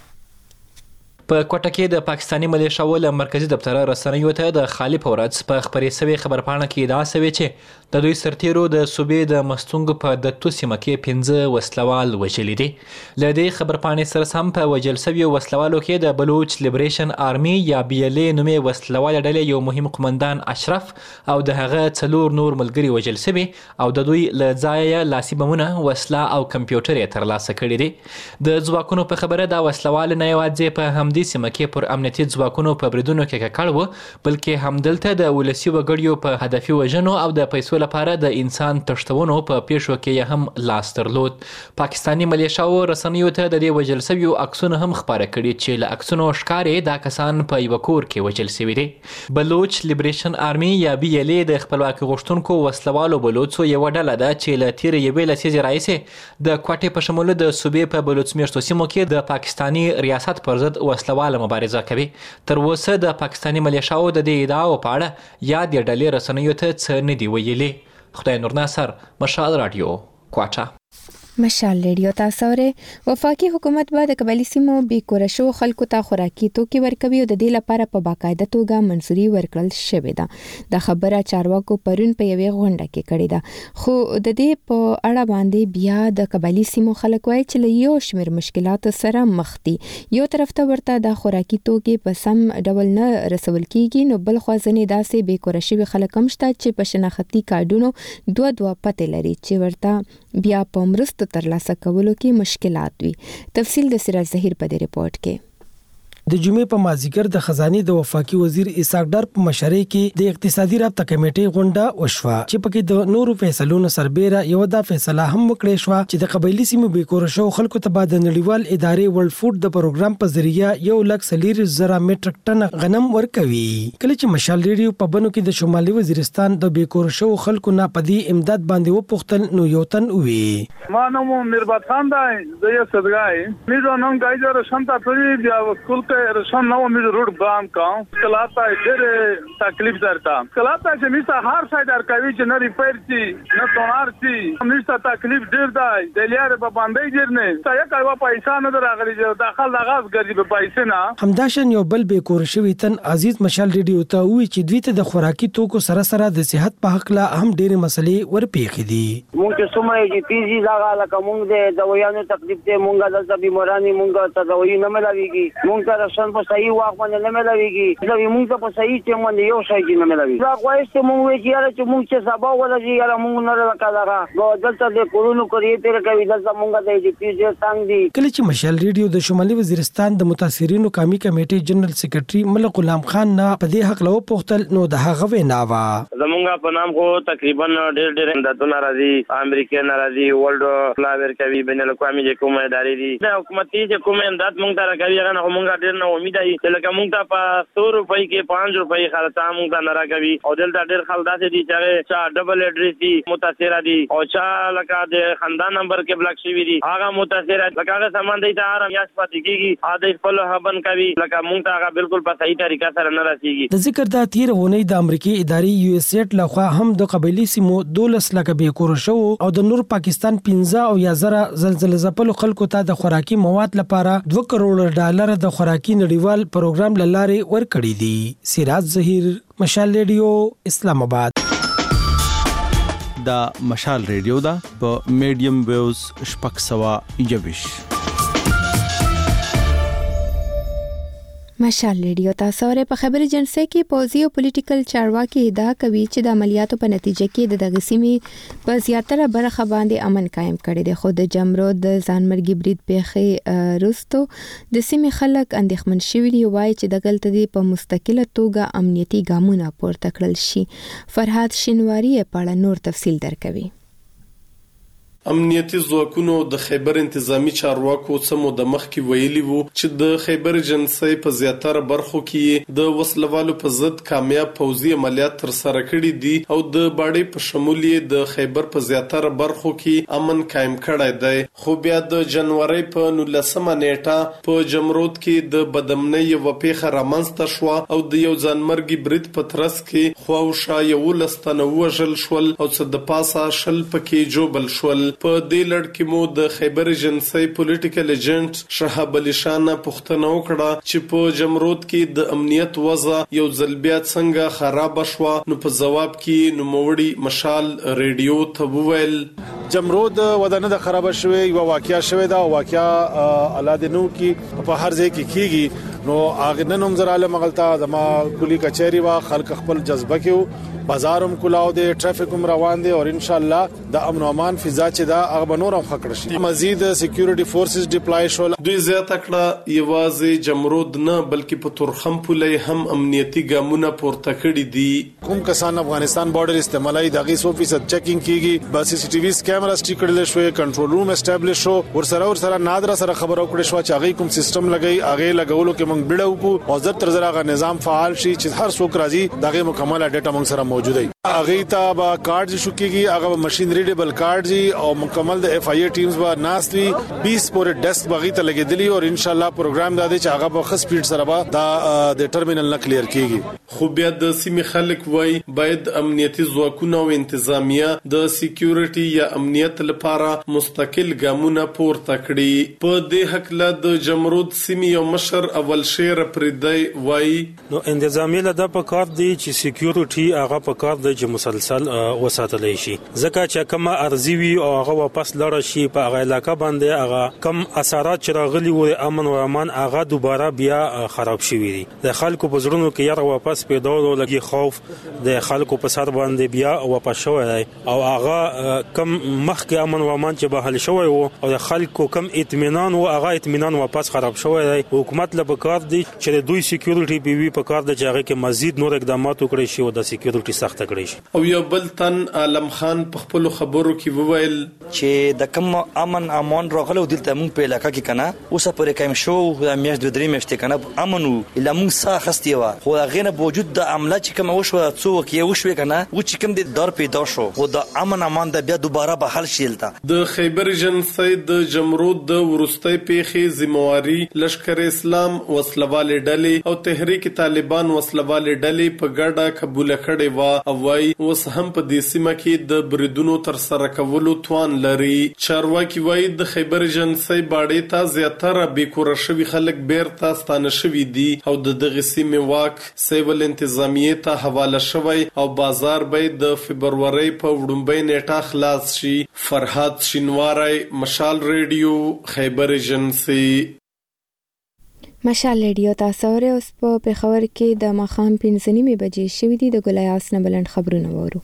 Speaker 17: په کوټه کې د پاکستاني ملیشیاو له مرکزی دفتر رسنیو ته د خالي پورز په خبري سوي خبرپاڼه کې ادعا شوې چې د دوی سرتیرو د صوبې د مستونګ په دتو سیمه کې پنځه وسلوال وژلي دي. له دې خبرپاڼې سره سم په وژل شوي وسلوالو کې د بلوچ لیبریشن آرمي یا بي ال اي نومي وسلوال ډلې یو مهم قومندان اشرف او د هغه څلور نور ملګري وژل شوي او د دوی له ځایه لاسي بمونه وسله او کمپیوټر یې ترلاسه کړي دي. د ځواکونو په خبره دا وسلوال نه یوازې په همدې سیمه کې پر امنیتي ځواکونو په بریدونو کې ککړ و بلکې همدلته د ولسي وګړیو په هدفي وژنو او د پیسو لپاره د انسان تښتونو په پیښو کې هم لاس درلود. پاکستاني ملیشیاو رسنیو ته د دې وژل شویو عکسونه هم خپاره کړي چې له عکسونو ښکاري دا کسان په یو کور کې وژل شوي دي. بلوچ لیبریشن آرمي یا بي ال اي د خپلواکۍ غوښتونکو وسلوالو بلوچو یو ډله ده چې له تیرې یوې لسیزې راهیسې د کوټې په شمول د صوبې په بلوچ میشتو سیمو کې د پاکستاني ریاست پر ضد وسلواله مبارزه کوي. تر اوسه د پاکستاني ملیشیاو د دې ادعاو په اړه یا د ډلې رسنیو ته څه نه دي ویلي. خدای نور ناصر مشال رادیو کوټه.
Speaker 1: مشال ریډیو تاسو اورئ. وفاقي حکومت به د قبایلي سیمو بې کوره شوو خلکو ته خوراکي توکي ورکوي او د دې لپاره په باقاعده توګه منظوري ورکړل شوې ده. دا خبره چارواکو پرون په یوې غونډه کې کړې ده. خو د دې په اړه باندې بیا د قبایلي سیمو خلک وایي چې له یو شمېر مشکلاتو سره مخ دي. یو طرف ته ورته د خوراکي توکي په سم ډول نه رسول کیږي نو بل خوا ځینې داسې بې کوره شوي خلک هم شته چې په شناختي کارډونو دوه دوه پتې لري چې ورته بیا په مرستو ترلاسه کولو کې مشکلات وي. تفصیل د سراج ظهیر په دې رپورټ کې.
Speaker 18: د جمعې په مازیګر د خزانه د وفاقي وزیر اسحاق ډار په مشرۍ کې د اقتصادي رابطه کمیټې غونډه وشوه چې پکې د نورو فیصلونو سربېره یو دا فیصله هم وکړې شو چې د قبایلي سیمو بې کوره شو خلکو ته بعد نړیوال ادارې ورلد فود د پروګرام په ذریعہ یو لک سلیر زره میټریک ټن غنم ورکوي. کله چې مشال ریډیو په بنو کې د شمالي وزیرستان د بې کوره شو خلکو نه پدې امداد باندې وپوښتل نو یو تن وی
Speaker 12: ما نوم میربات خان دی د یو صدګای میزو نن گایجر شانتا پری بیا سکول رسان نو می روډ بام کا کلاتا ډېر تکلیف درتا کلاتا چې میسا هر ځای در کوي چې نه ریپیر شي نه تونار شي میسا تکلیف ډېر دی د لیاره په باندې ډېر نه تا یو کایوا پیسې نه دراغلي چې داخل دغاز ګرځي په پیسې نه.
Speaker 18: همداشن یو بل به کور شوی تن عزیز مشال ریډیو ته وی چې دوی ته د خوراکي توکو سره سره د صحت په حق لا هم ډېر مسلې ورپېښې دي.
Speaker 5: مونږ چې سمه چې پیزي ځای لکه مونږ د دویانو تکلیف ته مونږ دلته بیمارانی مونږ ته دوی نه ملاويږي مونږ راشن په صحیح وخت باندې نه ملويږي دا موږ ته په صحیح ټیم باندې یو شای کې نه ملوي دا کوښښ ته موږ وی چې چې موږ چې سبا ولږي یا موږ نه راکړه نو دلته د کورونو کوي تیر کوي دلته موږ د دې پیژه څنګه دي
Speaker 18: کله چې مشال ریډیو د شمالي وزیرستان د متاثرینو قومي کمیټې جنرال سیکریټري ملک غلام خان نه په دې حق لو پوښتل نو د هغه ویناوه
Speaker 19: زمونږ په نام خو تقریبا ډېر ډېر امدادونه راځي امریکا ناراضي ورلد فلاور کوي بین الاقوامي حکومت ادارې دي د حکومتي حکومت امداد مونږ ته راکوي هغه نه مونږ ډېر نه امید دي چې لکه مونږ ته په سو روپۍ کې پانچ روپۍ خرڅه مونږ ته نه راکوي او دلته ډېر خلک داسې دي چې چا ډبل ایډریس دي متاثره دي او چا لکه د خاندان نمبر کې بلاک شوی دي هغه متاثره لکه هغه سامان دی ته آرام یاس پاتې کیږي اده خپل هبن کوي لکه مونږ ته هغه بالکل په صحیح طریقه سره نه راسيږي
Speaker 18: د ذکر د تیر ونی د امریکای ادارې یو اس ایټ لخوا هم د قبایلی سیمو دولس لکه به کور شو او د نور پاکستان پنځه او یا زره زلزلې زپلو خلکو ته د خوراکي مواد لپاره دوه کروڑ ډالر د خوراکي نړیوال پروګرام لاره ورکړي دي سراج ظهیر مشال ریډیو اسلام آباد
Speaker 11: دا مشال ریډیو دا په میډیم ویوز شپږ سوه یوویش
Speaker 1: مشال ریډیو تاسو اورئ په خبري جنسه کې پوزي او پولیټیکل چارواکي ادعا کوي چې د عملیاتو په نتیجه کې د دغه سیمې په زیاتره برخه باندې امن قائم کړي دي خو د جمرود د ځانمرګي برید پیښې روستو د سیمې خلک اندېښمن شوي دي وایي چې د غلطۍ په مستقله توګه امنیتي ګامونه پورته کړل شي فرهاد شینواری په اړه نور تفصیل درکوي
Speaker 20: امنیتي ځواکونو د خیبر انتظامی چارواکو سمو د مخ کې ویلي وو چې د خیبر جنسي په زیاتره برخو کې د وسلوالو په ضد کامیاب پوځي عملیات تر سره کړي دي او د باډي په شمول د خیبر په زیاتره برخو کې امن قائم کړی دی خو بیا د جنوري په نولسمه نیټه په جمرود کې د بدمنۍ یو پیښه رامنځته شو او د یو ځانمرګي برید په ترڅ کې خواوشا یو لستنه وژل شول او څه د پاسه شل پکې جوبل شول په دې لړ کې مو د خیبر جنسي پولیټیکل ایجنټ شهاب علي شان پوښتنه وکړه چې په جمرود کې د امنیت وضع یو ځل بیا څنګه خراب شو نو په جواب کې نوموړي مشال ریډیو ته وویل
Speaker 21: جمرود ودانه د خراب شوی یو واقعیا شوی دا واقعیا الادنو کې په هر ځای کې کیږي نو اغه نن هم زراله مغلطه زما کلی کچهری وا خلک خپل جذبه کې بازارم کلاو دي ټرافیک هم روان دي او ان شاء الله د امن او امان فضا چې دا هغه نورم خکړ شي مزید سکیورټي فورسز ډیپلای شول
Speaker 20: دوی زیاته کړه یوازې جمرود نه بلکې په تورخم پولې هم امنیتي ګامونه پورته کړي دي
Speaker 21: کوم کسان افغانستان بارډر استعمالي دغه سو فیصد چیکینګ کیږي بس سی سی ټي وی کیمرا سټیکړل شوې کنټرول روم اسټابلیش شو ورسره ورسره نادر سره خبرو کړې شو چې هغه کوم سیستم لګي هغه لګولو کې موږ بډو کو او زر تر زراغه نظام فعال شي چې هر څوک راځي دغه مکمل ډیټا موږ سره موجود دی هغه ته با کارت شو کیږي هغه ماشين ریډیبل کارت جی او مکمل د اف آی ای ټیمز با ناسوي بیس پورې ډیسک بغی ته لګیدلی او ان شاء الله پروګرام دا دی چې هغه په خص سپیډ سره با د ټرمینل نه کلیر کیږي
Speaker 20: خو بیا د سیمې خلک وای باید امنیتي ځواکونه او انتظامیه د سکیورټي یا امنیت لپاره مستقل ګامونه پورته کړي په دې حق له د جمرود سیمې یو مشر اول شیر پردای وای
Speaker 6: نو انتظامیه له د په کار دی چې سکیورټي هغه په کار دی چې مسلسل وساتلی شي ځکه چې کومه ارزي وي او هغه واپس لاړ شي په هغه علاقه باندې هغه کم اثرات چې راغلي وي امن او امان هغه دوباره بیا خراب شي وي د خلکو په زړونو کې یاره واپس پیدا ولګي خوف د خلکو په سر باندې بیا واپس شوی او هغه کم مخکې امن او امان چې بحال شوی وو او د خلکو کم اطمینان او هغه اطمینان واپس خراب شوی دی حکومت له پکار دی چې دوی سکیورټي پی وی پکار دی چې هغه کې مزید نور اقدامات وکړي شي او د سکیورټي سخت کړي شي
Speaker 20: او یو بل تن عالم خان په خپل خبرو کې وویل
Speaker 22: چې د کم امن امان راغلو دلته مونږ په علاقې کې کنه اوس پرې کایم شو د میاشت د درې میاشتې کنه امن الا مونږ ساه خستي و خو غینه بوجود د عمله چې کوم وشو څوک یې وشو کنه و چې کوم د دار پیدا شو او د امن امان د بیا دوباره به حل شیلته
Speaker 20: د خیبر جنسي د جمرود د ورستۍ پیښې ذمہواری لشکر اسلام وسلوال ډلې او تحریک طالبان وسلوال ډلې په ګډه قبول کړي و او وايي اوس هم په دې سیمه کې د بریدونو تر سره کولو توان لري چارواکي وايي د خیبر جنسي باډې ته زیاتره بیکور شوی خلک بیرته ستانه شوی دي او د دغه سیمې واک سیول انتظامیه ته حواله شوی او بازار به د فبرवरी په وړاندې نیټه خلاص شي فرهاد شینواری مشال ریډیو خیبر جنسي
Speaker 1: مشال ریډیو تاسو اورئ. اوس په پېښور کې د ماښام پنځه نیمې بجې شوې دي. د ګلایاس نه بلند خبرونه وورو.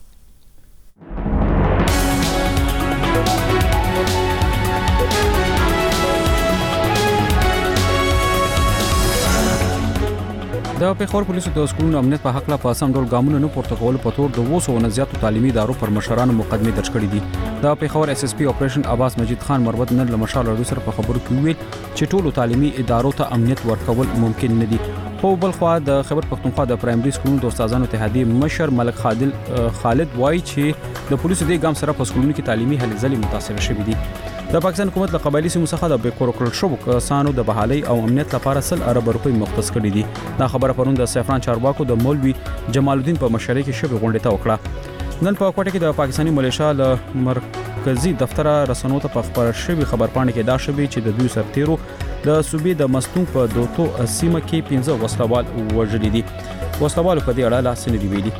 Speaker 16: د پېښور پولیسو د سکولونو امنیت په حق لا په سم ډول ګامونه نه پورته کول په تور د وسو نه زیاتو تعلیمي ادارو پر مشرانو مقدمه درج کړې دي. د پېښور اس اس پی اپریشن عباس مجید خان مروت نن له مشال اړو سره په خبرو کې ویل چې ټولو تعلیمي ادارو ته امنیت ورکول ممکن نه دي. په بل خوا د خیبر پختونخوا د پرایمري سکولونو د استادانو اتحادیې مشر ملک خادل خالد وایي چې د پولیسو د ګام سره په سکولونو کې تعلیمي هلې ځلې متاثر شوې دي. د پاکستان حکومت له قبایلی سیمو څخه د بیکور کړل شوو کسانو د بحالي او امنیت لپاره سل ارب روپۍ مختص کړي دي. دا خبره پرون د سفران چارواکو د مولوی جمال الدین په مشرۍ کې شوې غونډه ته وکړه. نن په کوټه کې د پاکستاني ملیشیا له مرکزی دفتر رسنیو ته په خبر شوی خبرپاڼه کې دا شوی چې د دوی سرتیرو د صوبې د مستون په دوتو سیمه کې پنځه وسلوال وژلي دي. وسلوال په دې اړه لاس نه دی ویلي.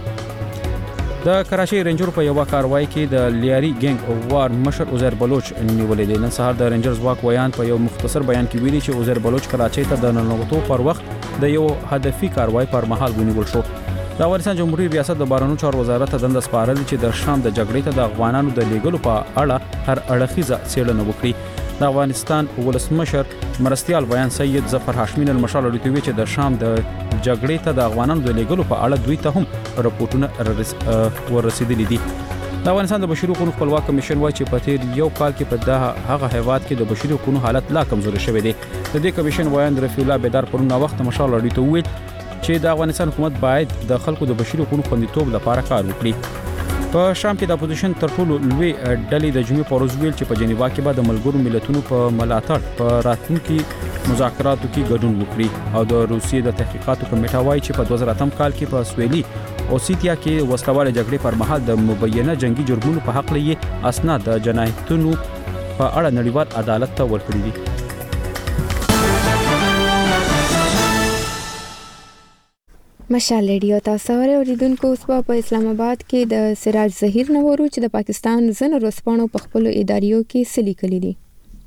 Speaker 16: د کراچۍ رینجر په یو کاروای کې د لیاري ګنګ وار مشر عزیر بلوچ نیولې دي. نن سهار د رینجرز واک ویان په یو مختصر بیان کې ویلي چې عزیر بلوچ کراچۍ ته د ننوتو پر وخت د یو هدفي کاروای پر مهال ونیول شو. د افغانستان جمهوریت ریاست د بهرنیو چارو وزارت ته دنده سپارل چې د شام د جګړې ته د افغانانو د لیږلو په اړه هر اړخیزه څېړنه وکړي. د افغانستان ولسمشر مرستيال بیان سید ظفر هاشمي نن مشال لري چې د شام د جګړې ته د افغانانو د لیږلو په اړه دوی ته هم راپورټونه ورسېدلي دي. د افغانستان د بشري حقوقو خپلواک کمیشن وایي چې په تیر یو کال کې په دغه هغه هیواد کې د بشري حقوقو حالت لا کمزوري شوی دی. د دې کمیشن وایي رفیع الله بیدار پرون وخت مشال لري ته ویل چې د افغانستان حکومت باید د خلکو د بشري حقوقو خوندیتوب لپاره کار وکړي. په شام کې د اپوزیشن تر ټولو لوی ډلې د جمعې په ورځ ویل چې په جنیوا کې به د ملګرو ملتونو په ملاتړ په راتلونکي مذاکراتو کې ګډون وکړي. او د روسیې د تحقیقاتو کمیټه وایي چې په دوه زره اتم کال کې په سویلي اوسیتیا کې وسلواله جګړې پر مهال د مبینه جنگي جرمونو په حق لې اسناد د جنایتونو په اړه نړیوال عدالت ته ورکړي دي.
Speaker 1: مشال ریډیو تاسو اوریدونکو اوس په اسلام آباد کې د سراج ظهیر نورو چې د پاکستان ځنو رسپانو په خپل اداریو کې سلی کړي دي.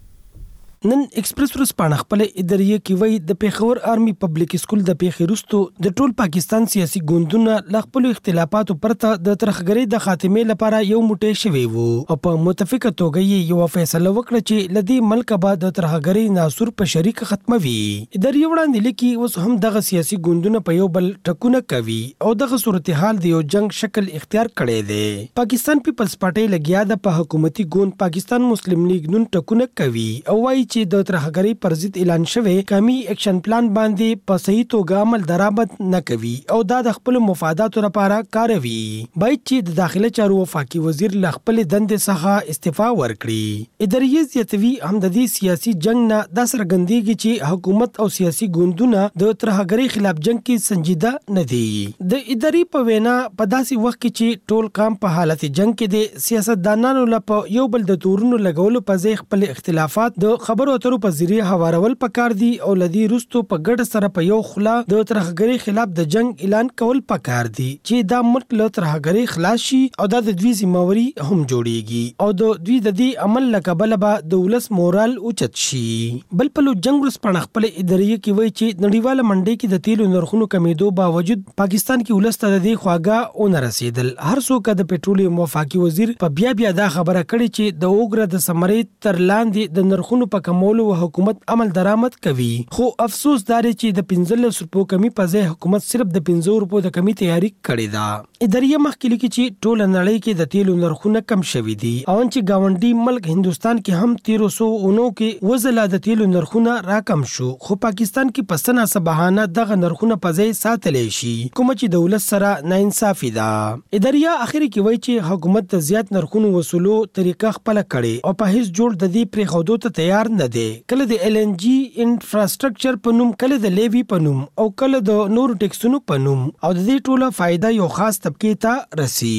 Speaker 18: نن ایکسپریس ورسپانه خپل اداریه کې وای د پیښور آرمي پبلک سکول د پیښورستو د ټول پاکستان سیاسي ګوندونو ل خپل اختلافاتو پرته د ترخګری د خاتمه لپاره یو موټی شوی وو او په متفقه توګه یو فیصله وکړه چې لدی ملک بعد د ترخګری ناصر په شریک ختموي. اداریه وړاندې لیکي اوس هم دغه سیاسي ګوندونو په یو بل ټکونه کوي او دغه صورتحال د یو جنگ شکل اختیار کړي دي. پاکستان پیپلز پارټي لګیا د په حکومتي ګوند پاکستان مسلم لیگ نن ټکونه کوي او وايي چې د ترهګری پر ضد اعلان شوی قومي اکشن پلان باندې په صحیح توګه عمل درآمد نه کوي او دا د خپل مفاداتو لپاره کاروي. باید چې د داخله چارو وفاقي وزیر ل خپل دندې څخه استعفا ورکړي. اداریه زیاتوي هم د دې سیاسي جنگ نه د سرګندېږي چې حکومت او سیاسي ګوندونه د ترهګری خلاف جنگ کې سنجیده نه دي. د اداري په وینا په داسې وخت کې چې ټول کام په حالت جنگ کې د سیاستدانانو لپاره یو بل د تورونو لګولو په ځای خپل اختلافات د خبرو اترو په ذریعہ هوارول پکار دي او لدی روستو په ګډ سره په یو خلا د ترهګری خلاف د جنگ اعلان کول پکار دي چې دا ملک له ترهګری خلاص شي او د دوی ذمہواری هم جوړیږي او د دوی د دې عمل لکبل به د ولس مورال اوچت شي. بل په لو جنگ رسپانه خپل اداریه کې وایي چې نړیواله منډي کې د تیلو نرخونو کمیدو باوجود پاکستان کې ولس ته د دې خواګه اون رسیدل. هر څوک د پېټرولیم وفاقي وزیر په بیا بیا دا خبره کړې چې د اوګره د سمرې تر لاندې د نرخونو په کمولو حکومت عمل درآمد کوي. خو افسوس دار چې د پنځلس روپو کمی په ځای حکومت صرف د پنځه روپو د کمی تیاری کړې ده. اداریه مخکې لیکي چې ټول نړۍ کې د تیلو نرخونه کم شوي دي او چې گاونډي ملک هندستان کې هم تیرو سو اونو کې وزله د تیلو نرخونه راکم شو خو پاکستان کې پسنه سبهانه دغه نرخونه په ځای ساتلې شي کوم چې دولت سره ناانصافي ده. اداریه اخر کې وایي چې حکومت د زیات نرخونو وصولو طریقه خپل کړي او په هیڅ جوړ د دې پرې خودو ته تیار نه دي. کله د ایل ان جی انفراستراکچر په نوم کله د لیوی په نوم او کله د نورو ټیکسونو په نوم او د دې ټوله فائدہ یو خاص طبقه ته رسی.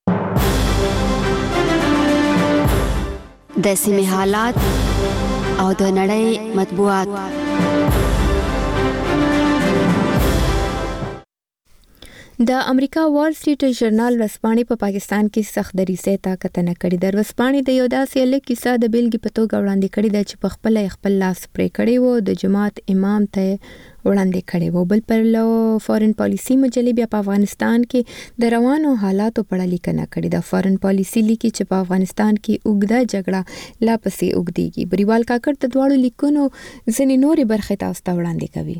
Speaker 2: د سیمې حالات او د نړۍ مطبوعات.
Speaker 1: د امریکا وال سټریټ ژورنال ورځپاڼې په پاکستان کې سخت دریځ ته کتنه کړې ده. ورځپاڼې د یو داسې هلک کیسه د بیلګې په توګه وړاندې کړې ده چې په خپله یې خپل لاس پرې کړی و، د جماعت امام ته وړاندې کړی و. بل پر لو فارن پالیسي مجلې بیا په افغانستان کې د روانو حالاتو په اړه لیکنه کړې ده. فارن پالیسي لیکي چې په افغانستان کې اوږده جګړه لا پسې اوږدېږي. بریوال کاکړ د دواړو لیکونو ځینې نورې برخې تاسو ته وړاندې کوي.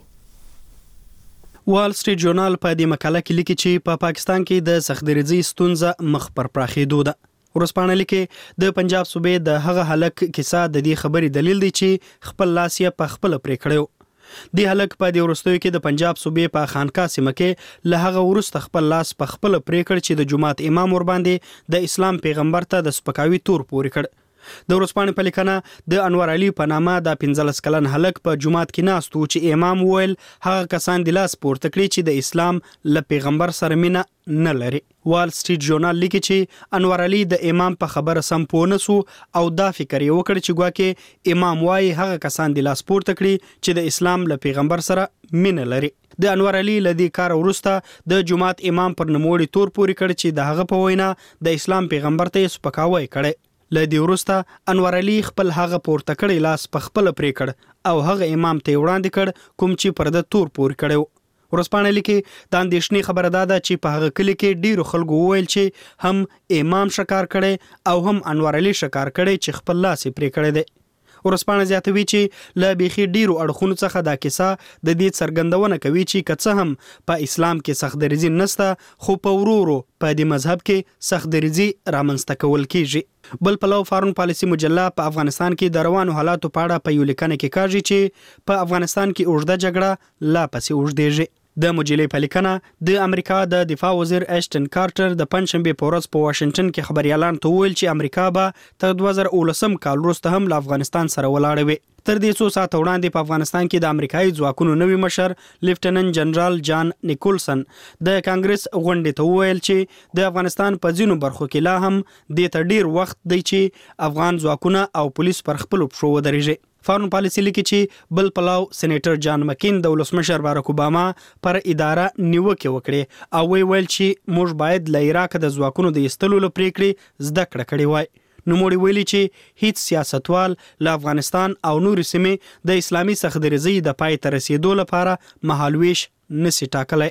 Speaker 3: وال سټریټ ژورنال په دې مقاله کې لیکي چې په پا پاکستان کې د سختدریځۍ ستونزه مخ پر پراخېدو ده. ورځپاڼه لیکي د پنجاب صوبې د هغه هلک کیسه د دې خبرې دلیل دی چې خپل لاس یې په خپله پرې کړی. د هلک په دې وروستیو کې د پنجاب صوبې په خانقاه سیمه کې له هغه وروسته خپل لاس په خپله پرې کړ چې د جماعت امام ورباندې د اسلام پیغمبر ته د سپکاوي تور پورې کړ. د ورځپاڼې په لیکنه د انور علي په نامه د پنځلس کلن هلک په جومات کې ناست و چې امام وویل هغه کسان د لاس پورته کړي چې د اسلام له پیغمبر سره مینه نه لري. وال سټریټ ژورنال لیکي چې انور علي د امام په خبره سم پوه نه سو او دا فکر یې وکړ چې ګواکې امام وایي هغه کسان د لاس پورته کړي چې د اسلام له پیغمبر سره مینه لري. د انور علي له دې کار وروسته د جومات امام پر نوموړي تور پورې کړ چې د هغه په وینا د اسلام پیغمبر ته یې سپکاوی کړی. له دې وروسته انور علي خپل هغه پورته کړی لاس په خپله پرې کړ او هغه امام ته یې وړاندې کړ کوم چې پر ده تور پورې کړی و. ورځپاڼه لیکي د اندېښنې خبره دا ده چې په هغه کلي کې ډیرو خلکو وویل چې هم امام شکار کړی او هم انور علي شکار کړی چې خپل لاس یې پرې کړی دی. ورځپاڼه زیاتوي چې له بیخي ډیرو اړخونو څخه دا کیسه د دې څرګندونه کوي چې که څه هم په اسلام کې سختدریځي نشته خو په ورو ورو په دې مذهب کې سختدریځي رامنځته کول کیږي. بل پلو فارن پالیسي مجله په افغانستان کې د روانو حالاتو په اړه په یو لیکنه کې کاږي چې په افغانستان کې اوږده جګړه لا پسې اوږدېږي. د مجلې په لیکنه د امریکا د دفاع وزیر اشټن کارټر د پنځشنبې په ورځ په واشنگټن کې خبريالان ته وویل چې امریکا به تر دوه زره اوولسم کال وروسته هم له افغانستان سره ولاړه وي. تر دې څو ساعته وړاندې په افغانستان کې د امریکایي ځواکونو نوي مشر لیفټننټ جنرال جان نیکولسن د کانګرس غونډې ته وویل چې د افغانستان په ځینو برخو کې لا هم دې ته ډیر وخت دی چې افغان ځواکونه او پولیس پر خپلو پښو ودرېږي. فارن پالیسي لیکي چې بل پلاو سېنیټر جان مکین د ولسمشر باراک اوباما پر اداره نیوکه وکړي او وی ویل چې موږ باید له عراق د ځواکونو د ایستلو لپاره پریکړې زده کړه کړې وای. نو موږ ویلي چې هیڅ سیاستوال له افغانستان او نورې سیمې د اسلامي سختدریځۍ د پای ته رسیدو لپاره مهالویش نشي ټاکلی.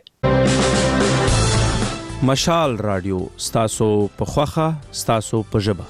Speaker 4: مشال رادیو ستاسو په خوخه ستاسو په ژبه.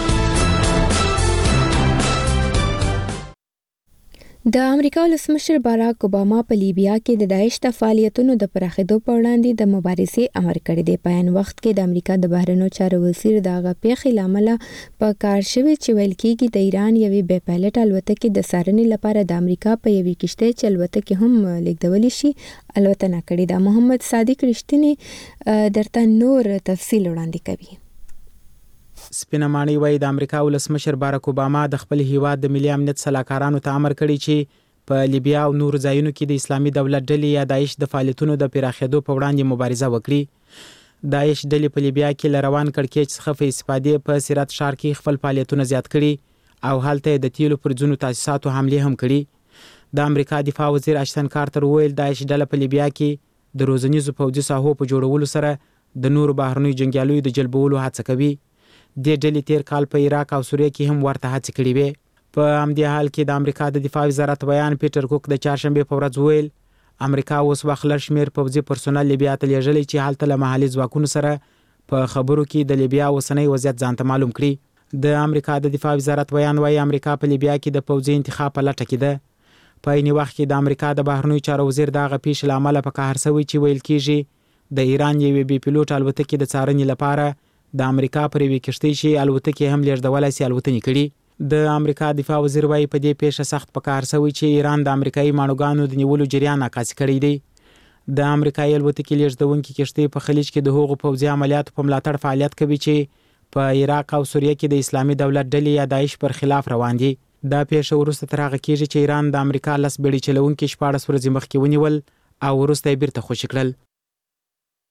Speaker 1: د امریکا ولسمشر باراک اوباما په لیبیا کې د داعش د فعالیتونو د پراخېدو په وړاندې د مبارزې امر کړی دی. په عین وخت کې د امریکا د بهرنیو چارو وزیر د هغه پیښې له امله په کار شوي چې ویل کېږي د ایران یوې بې پایلټ الوتکې د څارنې لپاره د امریکا په یوې کشتۍ چې الوتکې هم لیږدولی شي الوتنه کړې ده. محمد صادق رښتینی درته نور تفصیل وړاندې کوي.
Speaker 23: سپینه ماڼۍ وایي د امریکا ولسمشر باراک اوباما د خپل هیواد د ملي امنیت سلاکارانو ته امر کړی چې په لیبیا او نورو ځایونو کې د اسلامي دولت ډلې یا داعش د فعالیتونو د پراخېدو په وړاندې مبارزه وکړي. داعش ډلې په لیبیا کې له روان کړکېچ څخه په استفادې په سرات ښار کې خپل فعالیتونه زیات کړي او هلته یې د تیلو پر ځینو تاسیساتو حملې هم کړي. د امریکا دفاع وزیر اشتن کارتر وویل داعش ډله په لیبیا کې د روزنیزو پوځي ساحو په جوړولو سره د نورو بهرنیو جنګیالیو د جلبولو هڅه کوي. د ډلې تیر کال په عراق او سوریه کې هم ورته هڅې کړې وې. په همدې حال کې د امریکا د دفاع وزارت بیان پیټر کوک د چهارشنبې په ورځ وویل امریکا اوس وخت لږ شمېر پوځي پرسونل لیبیا ته لیږلی چې هلته له محلي ځواکونو سره په خبرو کې د لیبیا اوسنی وضعیت ځان ته معلوم کړي. د امریکا د دفاع وزارت بیان وایي امریکا په لیبیا کې د پوځي انتخاب په لټه کې ده. په عین وخت کې د امریکا د بهرنیو چارو وزیر د هغه پیښې له امله په قهر شوی چې ویل کېږي د ایران یوې بې پیلوټ الوتکې د څارنې لپاره د امریکا پر یوې کښتۍ چې الوتکې هم لیږدولی سي الوتنې کړي. د امریکا دفاع وزیر وایي په دې پیښه سخت په قهر شوی چې ایران د امریکایي ماڼوګانو د نیولو جریان عکاسي کړی دی. د امریکایي الوتکې لیږدونکې کښتۍ په خلیج کې د هغو پوځي عملیاتو په ملاتړ فعالیت کوي چې په عراق او سوریه کې د اسلامي دولت ډلې یا داعش پر خلاف روان دي. دا پیښه وروسته تر هغه کېږي چې ایران د امریکا لس بیړۍ چلوونکي شپاړس ورځې مخکې ونیول او وروسته یې بیرته خوشي کړل.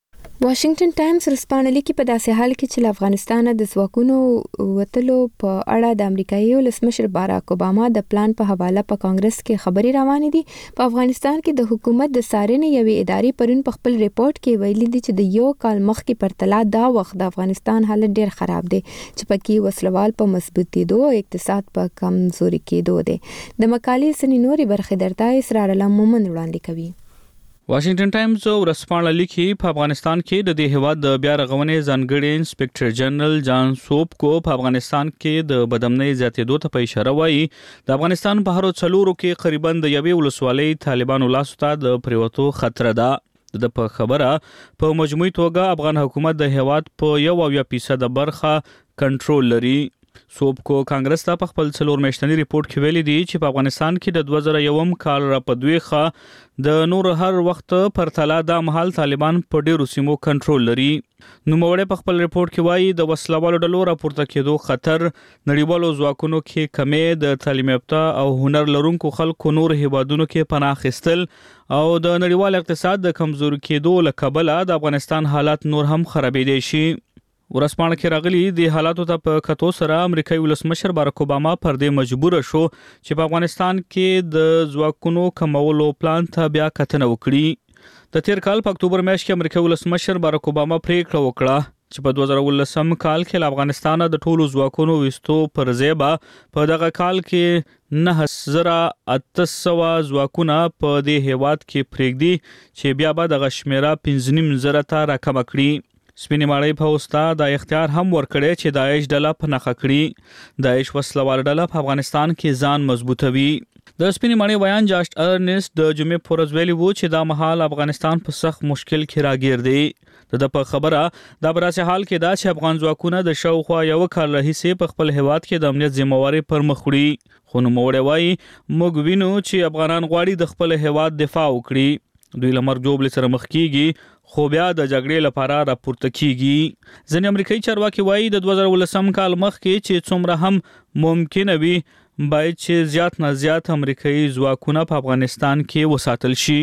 Speaker 1: واشنگټن ټایمز رسپانه لیکي په داسې حال کې چې افغانستان د ځواکونو وتلو په اړه د امریکایي ولسمشر باراک اوباما د پلان په حواله په کانګرس کې خبري روانې دي. په افغانستان کې د حکومت د څارنې یوې ادارې پرون په خپل ریپورت کې ویلي دي چې د یو کال مخکې پرتله دا وخت د افغانستان حالت ډیر خراب دی چې پکې وسلوال په مضبوطېدو او اقتصاد په کمزوري کېدو دی. د مقالې سنې نورې برخې درته اسرار الله مومن وړاندې کوي.
Speaker 4: واشنگټن ټایمز ورسپانه لیکي په افغانستان کې د دې هیواد د بیا رغونې ځانګړي انسپکټر جنرال جان سوپ کو په افغانستان کې د بدامنۍ زیاتېدو ته په اشاره وایي د افغانستان په هرو څلورو کې تقریبا د یوې ولسوالۍ طالبانو لاسو ته د پریوتو خطر ده. د په خبره په مجموعي توګه افغان حکومت د هیواد په یو اویا فیصد برخه کنټرول لري. سوب کو کانګرس ته په خپل څلور میاشتنی ریپورت کې ویلي دي چې په افغانستان کې د دوه زره یوم کال را په دویخه د نور هر وخت پرتله د مهال طالبان په ډیرو سیمو کنټرول لري. نوموړی په خپل ریپورت کې وایي د وسلوالو ډلو راپورته کېدو خطر نړیوالو ځواکونو کې کمې د تعلیم یافته او هنر لرونکو خلکو نور هیوادونو کې پناه اخیستل او د نړیوال اقتصاد د کمزوري کېدو له کبله د افغانستان حالات نور هم خرابېدای شي. ورسپانه کې راغلي د حالاتو ته په کتو سره امریکایي ولسمشر باراک اوباما پر دې مجبور شو چې په افغانستان کې د ځواکونو کمولو پلان ته بیا کتنه وکړي. د تیر کال په اکتوبر میاشت کې امریکایي ولسمشر باراک اوباما پریکړه وکړه چې په دوه زره ولسم کال کې له افغانستان د ټولو ځواکونو وستو پر ځای به په دغه کال کې نه زره اته سوه ځواکونه په دې هیواد کې پرېږدي چې بیا به دغه شمیره پنځه نیم زره ته راکمه کړي. سپینې ماړۍ پوسټا د اختیار هم ورکړی چې داعش ډله په نخښه کړي. داعش وسلوال ډله په افغانستان کې ځان مضبوطوي. د سپینې ماړۍ بیان جاش ارنست د جمعې په ورځ ویلي وو چې دا مهال افغانستان په سخت مشکل کې راګیر دی. د په خبره دا براسه حال کې دا چې افغان ځواکونه د شاوخوا یو کال راهیسې په خپل هیواد کې د امنیت ذمہواری پر مخ وړي. خو نوموړی وایي موږ وینو چې افغانان غواړي د خپل هیواد دفاع وکړي. دوی له مرګ جوړ سره مخ کیږي خو بیا د جګړې لپاره راپورته کیږي. ځینې امریکایي چارواکي وایي د دوه زره ولسم کال مخکې چې څومره هم ممکن وي باید چې زیات نه زیات امریکایي ځواکونه په افغانستان کې وساتل شي.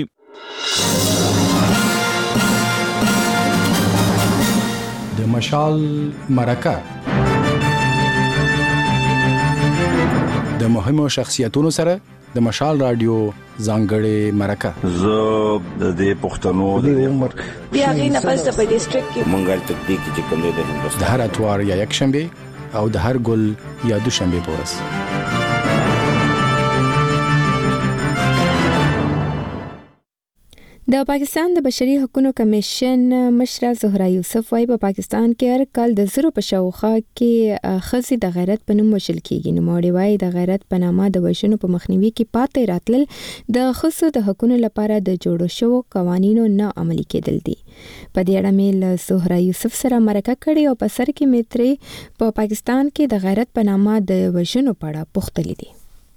Speaker 7: د مشال مرکه د مهمو شخصیتونو سره د مشال رادیو ځانګړې مرکه.
Speaker 8: زه د دې پښتنو د عمر
Speaker 10: بیا غي نه پس په ډیسټریکټ کې
Speaker 8: مونږه تدقیق چې کوم دی د هندوستان
Speaker 7: د هر اتوار یا یک شنبه او د هر ګل یا دوشنبه پورس.
Speaker 1: د پاکستان د بشري حقوقو کمیشن مشره زهرا یوسف وايي په پاکستان کې هر کال د زرو په شاوخوا کې خزي د غیرت په نوم وشل کیږي. نو موري وايي د غیرت په نامه د وښنو په مخنیوي کې پاتې راتلل د خصو د حقوقو لپاره د جوړو شوو قوانینو نه عملي کېدل دي. په دې اړه مې له زهرا یوسف سره مرکه کړې او په سر کې مې ترې په پاکستان کې د غیرت په نامه د وښنو په اړه پوښتلې دي.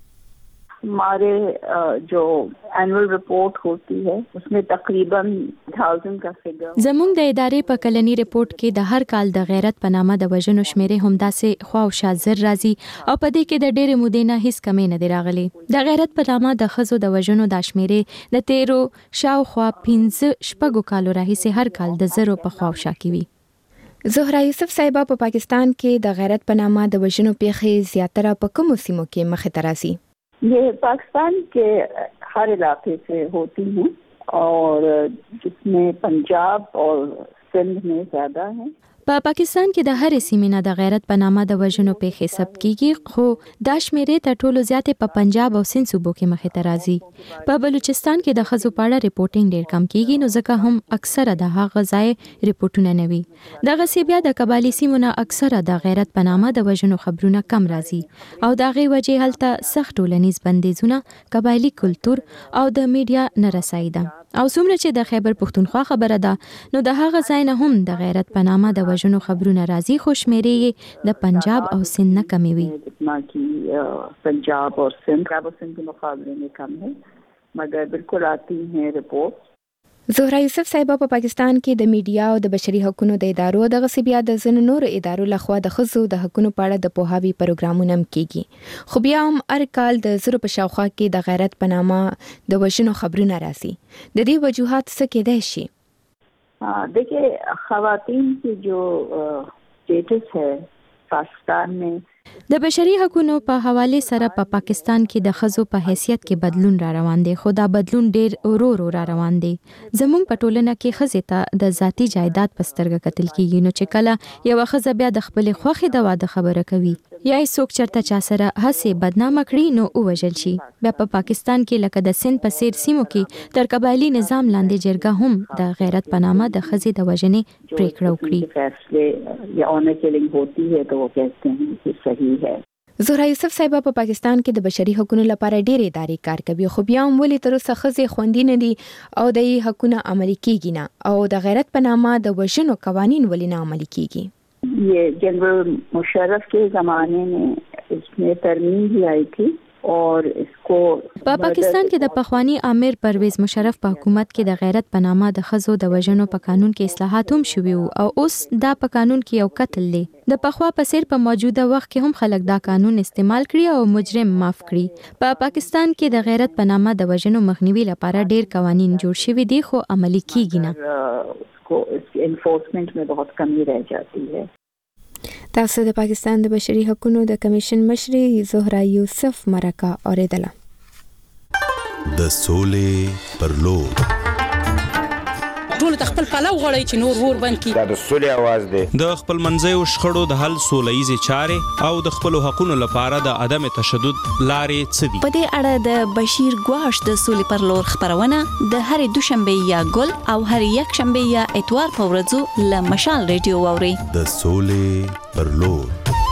Speaker 10: हमारे जो एनुअल रिपोर्ट होती है उसमें तकरीबन थाउजेंड का फिगर
Speaker 24: زموږ د ادارې په کلنی ریپورت کې د هر کال د غیرت په نامه د وژنو شمیرې همداسې خواوشا زر راځي او په دې کې د ډېرې مودې نه هیڅ کمی نه دی راغلی. د غیرت په نامه د ښځو د وژنو د شمیرې د تیرو شاوخوا پنځه شپږو کالو راهیسې هر کال د زرو په خواوشا کې وي.
Speaker 1: زهرا یوسف صاحبہ په پاکستان کې د غیرت په نامه د وژنو پیښې زیاتره په کومو سیمو کې مخې ته راځي؟
Speaker 10: ये पाकिस्तान के हर इलाके से होती हैं और जिसमें पंजाब और सिंध में ज़्यादा हैं.
Speaker 24: په پاکستان کې د هرې سیمې نه د غیرت په نامه د وژنو پیښې ثبت کیږي خو دا شمیرې تر ټولو زیاتې په پنجاب او سند صوبو کې مخې ته راځي. په بلوچستان کې د ښځو په اړه ریپورټینګ ډېر کم کیږي نو ځکه هم اکثره د هغه ځای ریپورټونه نه وي. دغسې بیا د قبایلي سیمو نه اکثره د غیرت په نامه د وژنو خبرونه کم راځي او د هغې وجې هلته سخت ټولنیز بندیزونه، قبایلي کلتور او د میډیا نه رسایي ده. او څومره چې د خیبر پښتونخوا خبره ده نو د هغه ځای نه هم د غیرت په نامه د وژنو خبرونه راځي خو شمیرې د پنجاب او سند نه کمې وي.
Speaker 10: جتنا कि पंजाब और सिंध पंजाब और सिंध के मुकाबले में कम है मगर बिल्कुल आती हैं रिपोर्ट.
Speaker 1: زهرا یوسف صاحبہ په پاکستان کې د میډیا او د بشري حقوقو د ادارو دغه سی بیا د ځینو نورو ادارو لخوا د ښځو د حقوقو په اړه د پوهاوي پروګرامونه هم کیږي خو بیا هم هر کال د زرو په شاوخوا کې د غیرت په نامه د وژنو خبرونه راځي. د دې وجوهات څه کېدای شي؟
Speaker 10: देखिए खवातीन की जो स्टेटस है पाकिस्तान में
Speaker 24: د بشري حقوقو په حواله سره په پا پاکستان کې د خزو په حیثیت کې بدلون را روان دی، خو دا بدلون ډیر ورو ورو را روان دی. زموږ په ټولنه کې خزې ته د ذاتی جایداد په سترګه کتل کیږي، نو چې کله یو خزه بیا د خپل خوخي د واده خبره کوي یا یې څوک چرته چا سره هڅه بدنامه کړي نو وژل شي. بیا په پا پاکستان کې لکه د سند په سیر سیمو کې تر قبایلی نظام لاندې جرګه هم د غیرت په نامه د خزې د وژنې پریکړه وکړي.
Speaker 10: یا اونر کیلینګ ہوتی ہے تو وہ کہتے ہیں کہ صحیح ہے.
Speaker 1: زهرا یوسف صاحب په پاکستان کې د بشري حقوقو لپاره ډېرې ادارې کار کوي، خو بیا هم ولې تر اوسه ښځې خوندي نه دي او د یې حقونه عملي کیږي نه، او د غیرت په نامه د وژنو قوانین ولې نه عملي کیږي؟
Speaker 10: یہ جنرل مشرف کے زمانے میں اس میں ترمیم بھی آئی تھی اور اس کو
Speaker 24: په پاکستان کې د پخوانی امیر پرویز مشرف په حکومت کې د غیرت په نامه د خزو د وژنو په قانون کې اصلاحات هم شوي او اوس دا په قانون کې یو قتل دی. د پخوا په سیر په موجوده وخت کې هم خلک دا قانون استعمال کړي او مجرم معاف کړي. په پا پاکستان کې د غیرت په نامه د وژنو مخنیوي لپاره ډیر قوانین جوړ شوي دي خو عملي کیږي نه.
Speaker 10: کو انفورسمنٹ میں بہت کمی رہ جاتی ہے.
Speaker 1: تاسو د پاکستان د بشري حقوقو د کمیشن مشرې زهرا یوسف مرکه اوریدله.
Speaker 9: د سولې پر لور
Speaker 13: ټول خپل پلو غړی چې نور ور بند کی.
Speaker 14: دا د سولې आवाज دی.
Speaker 15: د خپل منځي او شخړو د حل سولېزي چارې او د خپل حقوقو لپاره د عدم تشدد لارې څه دي؟
Speaker 25: په دې اړه د بشیر ګواش د سولې پر لور خبرونه د هر دوشنبه یا ګل او هر یک شنبه یا اتوار په ورځو ل مشال ریډیو ووري.
Speaker 9: د سولې پر لور.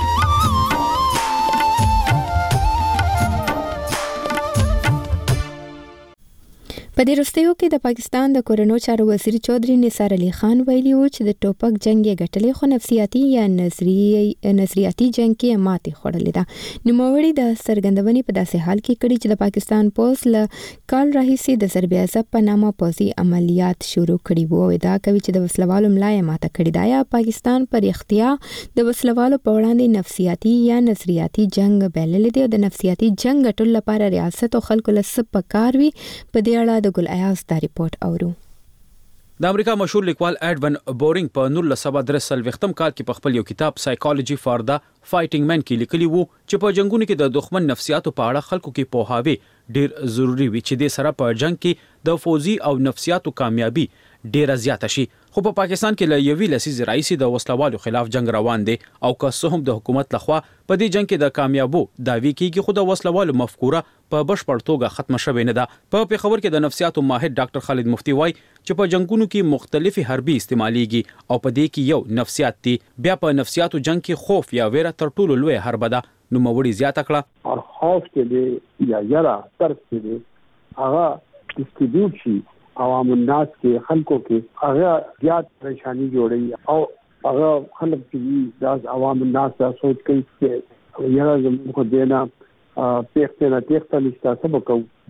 Speaker 1: په دې وروستیو کې د پاکستان د کورنو چارو وزیر چودري نثار علي خان ویلي و چې د ټوپک جنگ یې ګټلې خو نفسیاتي یا نظریي نظریاتي جنگ کې ماتې خوړلې ده. نوموړي د څرګندونې په داسې حال کې کړي چې د پاکستان پولیس له کال راهیسې د ضرب عضب په نامه پوځي عملیات شروع کړي وو او ادعا کوي چې د وسلوالو ملا یې ماته کړې ده. یا پاکستان پر اختیا د وسلوالو په وړاندې نفسیاتي یا نظریاتي جنگ بللې دی او د نفسیاتي جنگ ټول لپاره ریاست او خلکو له سب پکار وي. په دې اړه د ګل ایاز دا ریپورت اورو.
Speaker 16: د امریکا مشهور لیکوال اډون بورینګ په نولس سوه درې څلوېښتم کال کې په خپل یو کتاب سایکالوجي فار د فایټینګ مین کې لیکلی وو چې په جنگونو کې د دښمن نفسیاتو په اړه خلکو کې پوهاوی ډیر ضروری وي چې د سره په جنگ کې د فوزي او نفسیاتو کامیابی ډیره زیاته شي. خو په پاکستان کې له یوې لسیزې راهیسې د وسلوالو خلاف جنگ روان دی او که څه هم د حکومت لخوا په دې جنگ کې د کامیابو دعوی کیږي خو د وسلوالو مفکوره په بشپړ توګه ختمه شوې نه ده. په پیښور کې د نفسیاتو ماهر ډاکټر خالد مفتی وایي چې په جنگونو کې مختلفي حربي استعماليږي او په دې کې یو نفسیات دي. بیا په نفسیاتو جنگ کې خوف یا ویره تر ټولو لوی حرب ده. نو موري زیاته کړه
Speaker 26: او خوف کې دی یا یرا تر کې دی هغه استدیو شي عوام الناس کې خلکو کې هغه زیات پریشانی جوړي او هغه خلک چې د عوام الناس دا سوچ کوي چې یاره زموږ خو دینا پیښته نه تېښته نشته سبا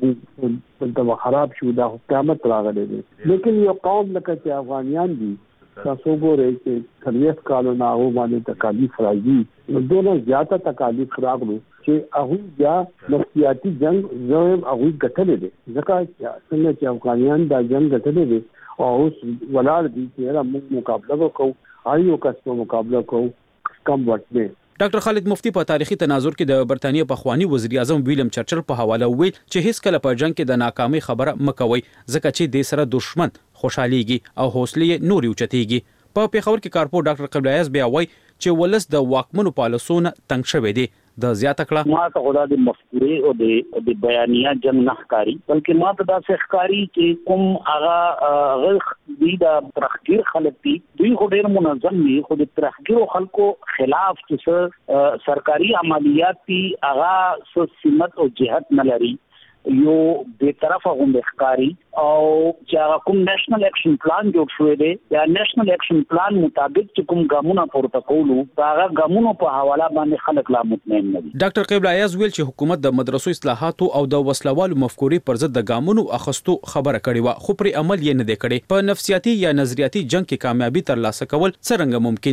Speaker 26: کوو دلته خراب شو دا قیامت راغلی دی. لیکن یو قوم لکه چې افغانیان دي تاسو ګورئ چې څلوېښت کالونه هغو باندې تکالیف راځي نو دونه زیاته تکالیف راغلو چې هغوی بیا نفسیاتي جنگ زه هغوی ګټلی دی ځکه چې څنګه چې افغانیان دا جنگ ګټلی دی او اوس ولاړ دي چې یاره موږ مقابله وکړو هر یو کس په مقابله کوو کم وخت دی.
Speaker 16: ډاکټر خالد مفتی په تاریخي تناظر کې د برتانیې پخوانی وزیر اعظم ویلیم چرچل په حواله ویل چې هیڅ کله په جنگ کې د ناکامۍ خبره مکوئ ځکه چې د سره دشمن خوشحاليږي او حوصله نور اوچتيږي. په پیښور کې کارپو ډاکټر قبل ایاز بیا وایي چې ولس د واکمنو پالیسونو تنگ شوی دی. د زیاته کړه
Speaker 27: ما ته خدا د مفکورې او د د بیانیه جنگ نه ښکاری بلکې ما ته دا څه ښکاری چې کوم هغه غلخ دی د ترخګیر خلک دي دوی خو ډېر منظم دي خو د ترخګیرو خلکو خلاف چې سرکاري عملیات دي هغه څه سمت او جهت نه لري یو به طرفه غونډه ښکاری او چې کوم نېشنل اکشن پلان جوړ شوی دی یا نېشنل اکشن پلان مطابق چې کوم ګامونه پورته کولو هغه ګامونو په حواله باندې خلک لا مطمئن نه دي.
Speaker 16: ډاکټر قبل ایاز ویل چې حکومت د مدرسو اصلاحاتو او د وسلوالو مفکورې پر ضد د ګامونو اخستو خبره کړې و خو پر عمل یې نه دی کړی. په نفسیاتي یا نظریاتي جنگ کې کامیابی ترلاسه کول څنګه ممکن دي؟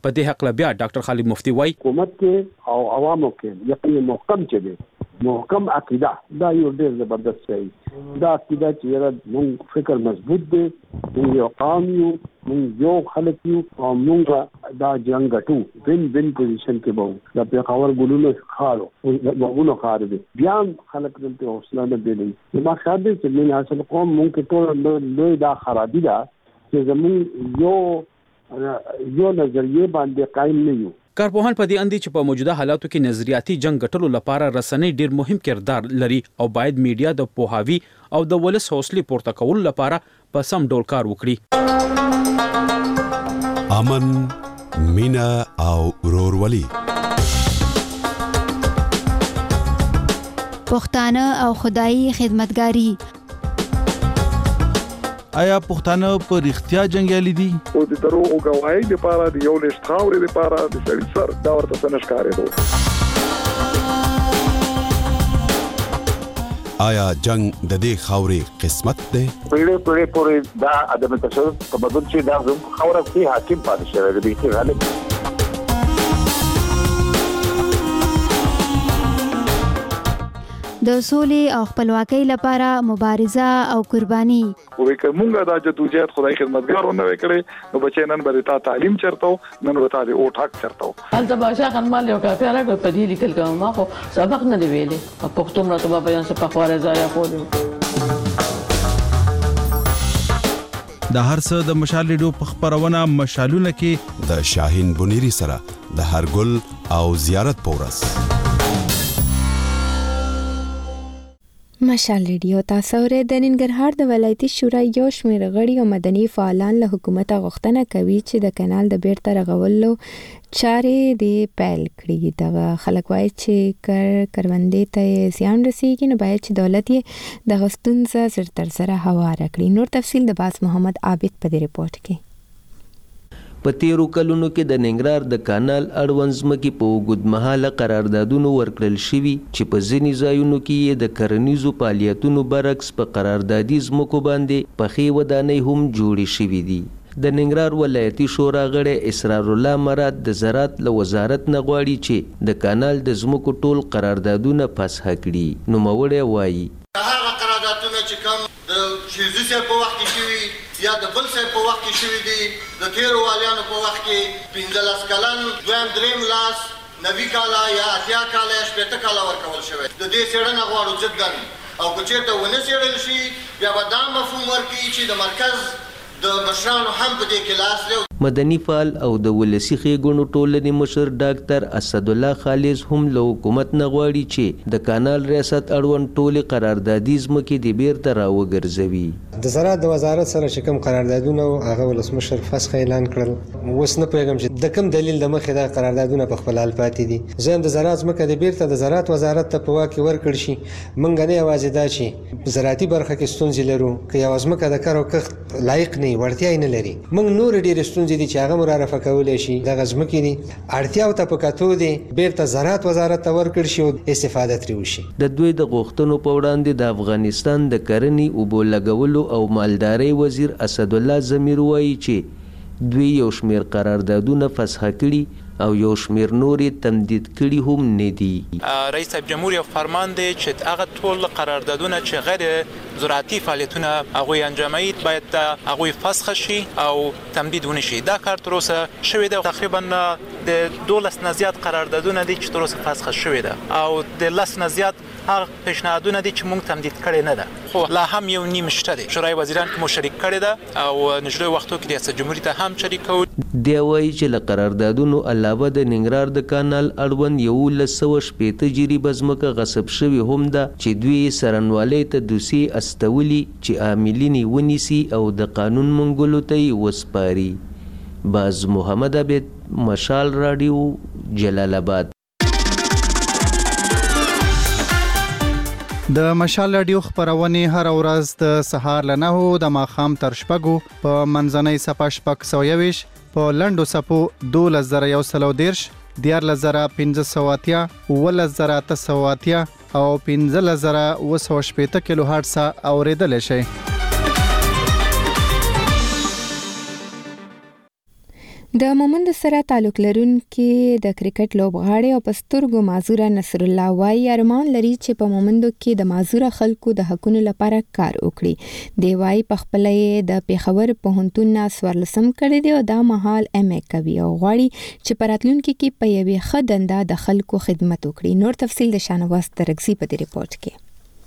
Speaker 16: په دې حق لا بیا ډاکټر خالد مفتی وایي
Speaker 26: حکومت کې او عوامو کې یقین محکم چي دي محکم عقیده دا یو ډېر زبردست دی دا عقیده چې موږ فکر مضبوط دی موږ یو قوم یو موږ یو خلک یو او موږ دا جنگ ټو وین وین پوزیشن کې وو دا په خبر ګلونو خارو وګونو خار دي بیا خلک دلته حوصله نه دی ما خیال دی چې موږ اصل قوم موږ کې ټول لوی دا خرابي ده چې زموږ یو یو نظریه باندې قائم نه یو
Speaker 16: کارپوهان په دې اندي چې په موجوده حالاتو کې نظریاتي جنگ ګټلو لپاره رسنۍ ډیر مهم کردار لري او باید میډیا د پوهاوی او د ولس حوصله پورته کولو لپاره په سم ډول کار وکړي.
Speaker 9: امن، مینا او ورورولي،
Speaker 25: پښتانه او خدایي خدمتګاری.
Speaker 5: آیا پښتانه په رښتیا جنگیالي دي؟
Speaker 11: او د دروغو گواهی لپاره د یو لښت خاورې لپاره د سړي سر دا ورته څه نه ښکارېدو.
Speaker 9: آیا جنگ د دې خاورې قسمت دی؟
Speaker 27: پیړې پیړې پورې دا عدم تشدد په بدل چې دا زموږ خاوره کې حاکم پاتې شوی دی چې غالب
Speaker 25: د سولې او خپلواکۍ لپاره مبارزه او قرباني.
Speaker 11: وې کومه دا جدوجہد خدای خدمتګارونه وکړي نو بچي نن به تا تعلیم چرته نن به تا د او ټاک چرته
Speaker 12: هل ته باشا خنمال یو کافي راغلی په دې لیکل کوم ما خو سبق نه دی ویلي پښتو مرتبه بیان څه په خواره ځای خوري.
Speaker 5: د هر څه د مشال ریډیو په خبرونه مشالونه کې
Speaker 9: د شاهین بنيري سره د هرګل او زیارت پورس
Speaker 1: مشال ریډیو تاسو ورې د ننګرهار د ولایتي شورا یو شمېر غړي او مدني فعالان له حکومت غوښتنه کوي چې د کانال د بیرته رغولو چارې د پیل کړي. د خلک وایي چې کر کروندې ته زیان رسیږي نو باید چې دولت یې د غستونزه زر تر سره هواره کړي. نور تفصیل د باز محمد عابد په دې رپورت کې.
Speaker 14: په تیرو کلونو کې د ننګرهار د کانال اړوند ځمکې په اوږدمهاله قراردادونو ورکړل شوي چې په ځینې ځایونو کې یې د کرنیزو فعالیتونو برعکس په قراردادي ځمکو باندې پخې ودانۍ هم جوړې شوي دي. د ننګرهار ولایتي شورا غړی اسرار الله مراد د زراعت له وزارت نه غواړي چې د کانال د ځمکو ټول قراردادونه فسخ کړي. نوموړی وایي
Speaker 17: هغه قراردادونه چې کوم د شیزو صاحب په وخت کې شوي یا د بل صاحب په وخت کې شوي دي د تیرو والیانو په وخت کې پنځلس کلن دویم دریم لاس نوي کاله یا اتیا کاله یا شپېته کاله ورکول شوی. د دې څېړنه غواړو جدا او که چېرته ونه څېړل شي بیا به دا مفهوم ورکړي چې د مرکز د مشرانو هم په دې کې لاس دی.
Speaker 14: مدني فعال او د ولسي ښېګڼو ټولنې مشر ډاکټر اسدالله خالص هم له حکومت نه غواړي چې د کانال ریاست اړوند ټولې قراردادي ځمکې د بیرته راوګرځوي.
Speaker 19: د زراعت د وزارت سره چې کوم قراردادونه هغه ولسمشر فسخ اعلان کړل. اوس نه پوهېږم چې د کوم دلیل د مخې دا قراردادونه په خپل حال پاتې دي. زه هم د زراعت ځمکه د بیرته د زراعت وزارت ته په واک کې ورکړل شي. موږ نه یوازې دا چې زراعتي برخه کې ستونزې لرو که یوه ځمکه د کر او کښت لایق نه وي وړتیا یې نه لري. موږ نورې ډېرې ستونزې دي چې هغه مو رارفع کولی شي. دغه ځمکې دي اړتیاو ته په کتو دي بیرته زراعت وزارت ته ورکړل شي او استفاده ترې وشي.
Speaker 14: د دوی د غوښتنو په وړاندې د افغانستان د کرنې اوبو لګولو او مالدارۍ وزیر اسدالله ضمیر وایي چې دوی یو شمېر قراردادونه فسخ کړي او یو شمېر نورې تمدید کړي هم نه دي.
Speaker 21: رئیس صاحب جمهور یو فرمان دی چې هغه ټول قراردادونه چې غیر زراعتي فعالیتونه هغوی انجاموي باید هغوی فسخ شي او تمدید ونشي. دا کار تر اوسه شوی دی. تقریبا د دولس نه زیات قراردادونه دي چې تر اوسه فسخ شوی ده او د لس نه زیات هغه پیشنهادونه دي چې موږ تمدید کړي نه ده. خو لا هم یو نیم شته دی. شورای وزیران مو شریک کړي ده او نږدې وختو کې ریاست جمهوریت ته هم شریکو.
Speaker 14: دی وایي چې له قراردادونو علاوه د ننګرهار د کانال اړوند یولس سوه شپېته جریبه ځمکه غصب شوې هم ده چې دوی څارنوالۍ ته دوسیې استولي چې عاملین یې ونیسي او د قانون منګولو ته یې وسپاري. باز محمد عابد، مشال راډیو، جلال آباد.
Speaker 28: د مشال راډیو خبرونه هر ورځ د سهار له نهو د ماښام تر شپږو په منځنۍ صفه شپږ سوه یویشت په لنډو صفو دولس زره یو سل او دېرش دیارلس زره پنځه سوه اتیا اوولس زره اته سوه اتیا او پنځلس زره اوه سوه شپېته کیلو هرټز اورېدلی شئ.
Speaker 1: د مومند سره تعلق لرونکي د کرکټ لوبغاړي او پسترګو معذوره نصر الله وايي ارمان لري چې په مومندو کې د معذوره خلکو د حقوقو لپاره کار وکړي. دی وايي په خپل د پیښور پوهنتون نه سوارلسم کړی دی او دا مهال ایم ای کوي او غواړي چې په راتلونکي کې په یوې ښه دنده د خلکو خدمت وکړي. نور تفصیل د شانواز ترغزي په دې ریپورت کې.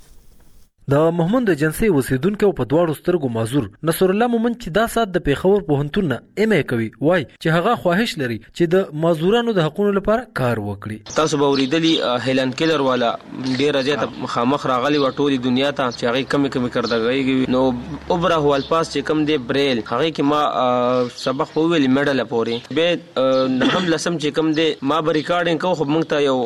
Speaker 2: د مومند جنسي اوسیدونکو په دواړو سترګو معذور نصر الله مومند چې دا سات د پیښور پوهنتون نه ایم ای کوي وای چې هغه خواهش لري چې د معذورانو د حقوقو لپاره کار وکړي.
Speaker 3: تاسو به ورېدلی هیلن کیلر والا ډیر زیات مخامخ راغلی و ټولې دنیا ته چې هغه کمی کمی کړداږي نو اوبره هو الفاظ چې کم دی بریل هغه کې ما سبق وویل میډل پوري به هم لسم چې کم دی ما به ریکارډینګ کوم خو موږ ته یو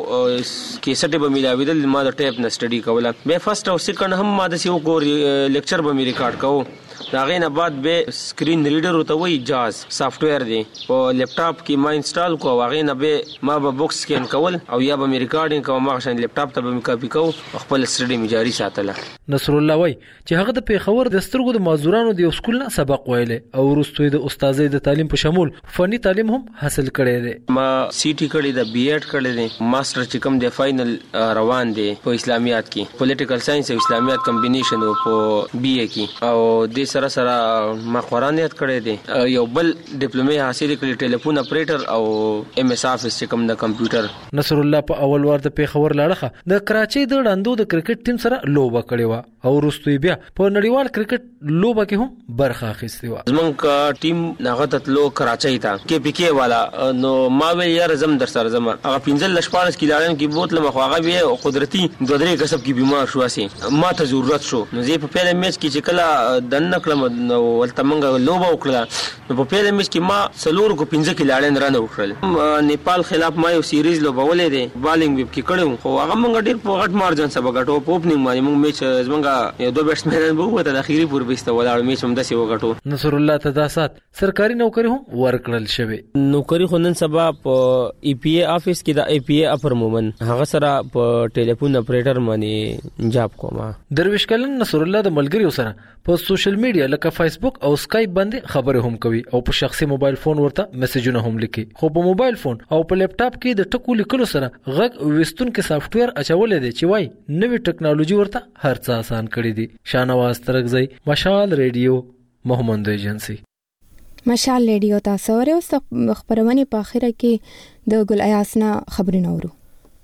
Speaker 3: کیسټ به ملاویدل ما د ټیپ نه سټډي کوله به فرست او سیکنډ هم ما د سیو کو لیکچر به می ریکارډ کوو. دا غینه بعد به سکرین ریډر او ته وای جاز سافټ ویر دی په لیپټاپ کې ما انسټال کو غینه به ما به بوکس سکین کول او یا به می ریکارډینګ کوم ما شان لیپټاپ ته به می کاپی کو خپل سټډي می جاری ساتله.
Speaker 2: نصر الله وای چې هغه د پیښور د سترګو د معذورانو د سکول نه سبق ویل او ورستوي د استادۍ د تعلیم په شمول فني تعلیم هم حاصل کړی دی.
Speaker 3: ما سی ټی کړی د بی ایډ کړی دی ماستر چې کوم د فائنل روان دی په اسلامیات کې پولیټیکل ساينس او اسلامیات کمبینیشن او په بی ای کې او د سره سره ما قرآن یاد کړی دی یو بل ډیپلومه حاصل کړی ټلیفون اپریټر او ام اس افیس چې کوم د کمپیوټر.
Speaker 2: نصر الله په اول وار د پیښور لاړه د کراچۍ د ډاندو د کرکټ ټیم سره لوبه کړې و او وروسته بیا په نړیوال کرکټ لوبه کې هم برخه اخیستې و.
Speaker 3: زمونږ ټیم هغه تلو کراچۍ ته کې پی کې والا نو ما ویل یار زم در سره زم هغه پنځل لشپارس کې لاړم کې بوتل مخ هغه به قدرتي دوه درې کسب کې بیمار شو سي ما ته ضرورت شو نو زه په پیل میچ کې چې کله دن نکلم نو ولته مونږ لوبه وکړه نو په پیل میچ کې ما سلور کو پنځه کې لاړم رانه وکړل. نیپال خلاف ما یو سیریز لوبه ولې دی بالینګ ویب کې کړو خو هغه مونږ ډیر په غټ مارجن سره وګټو په اوپننګ باندې مونږ میچ زمونږ یو دوه بیټسمنان به وته د اخیری پور بيسته ولاړ میچ هم داسې وګټو.
Speaker 2: نصر الله تداسات سرکاري نوکری هم ورکړل شوی.
Speaker 3: نوکری خو نن سبا په ای پی ای افیس کې د ای پی ای اپر مومن هغه سره په ټلیفون اپریټر باندې جاب کوم.
Speaker 2: درویش کلن نصر الله د ملګریو سره په سوشل میډیا لکه فیسبوک او اسکایپ باندې خبرې هم کوي او په شخصي موبایل فون ورته میسجونه هم لیکي خو په موبایل فون او په لیپټاپ کې د ټکو لیکلو سره غږ وستون کې سافټ ویر اچول دي چې وای نوې ټکنالوژي ورته هر څه آسان کړی دي. شانواز ترغزی مشال ریډیو مومند ایجنسی.
Speaker 1: مشال ریډیو تاسو ورو خبرونه په اخره کې د ګل ایاسنا خبرونه ورو.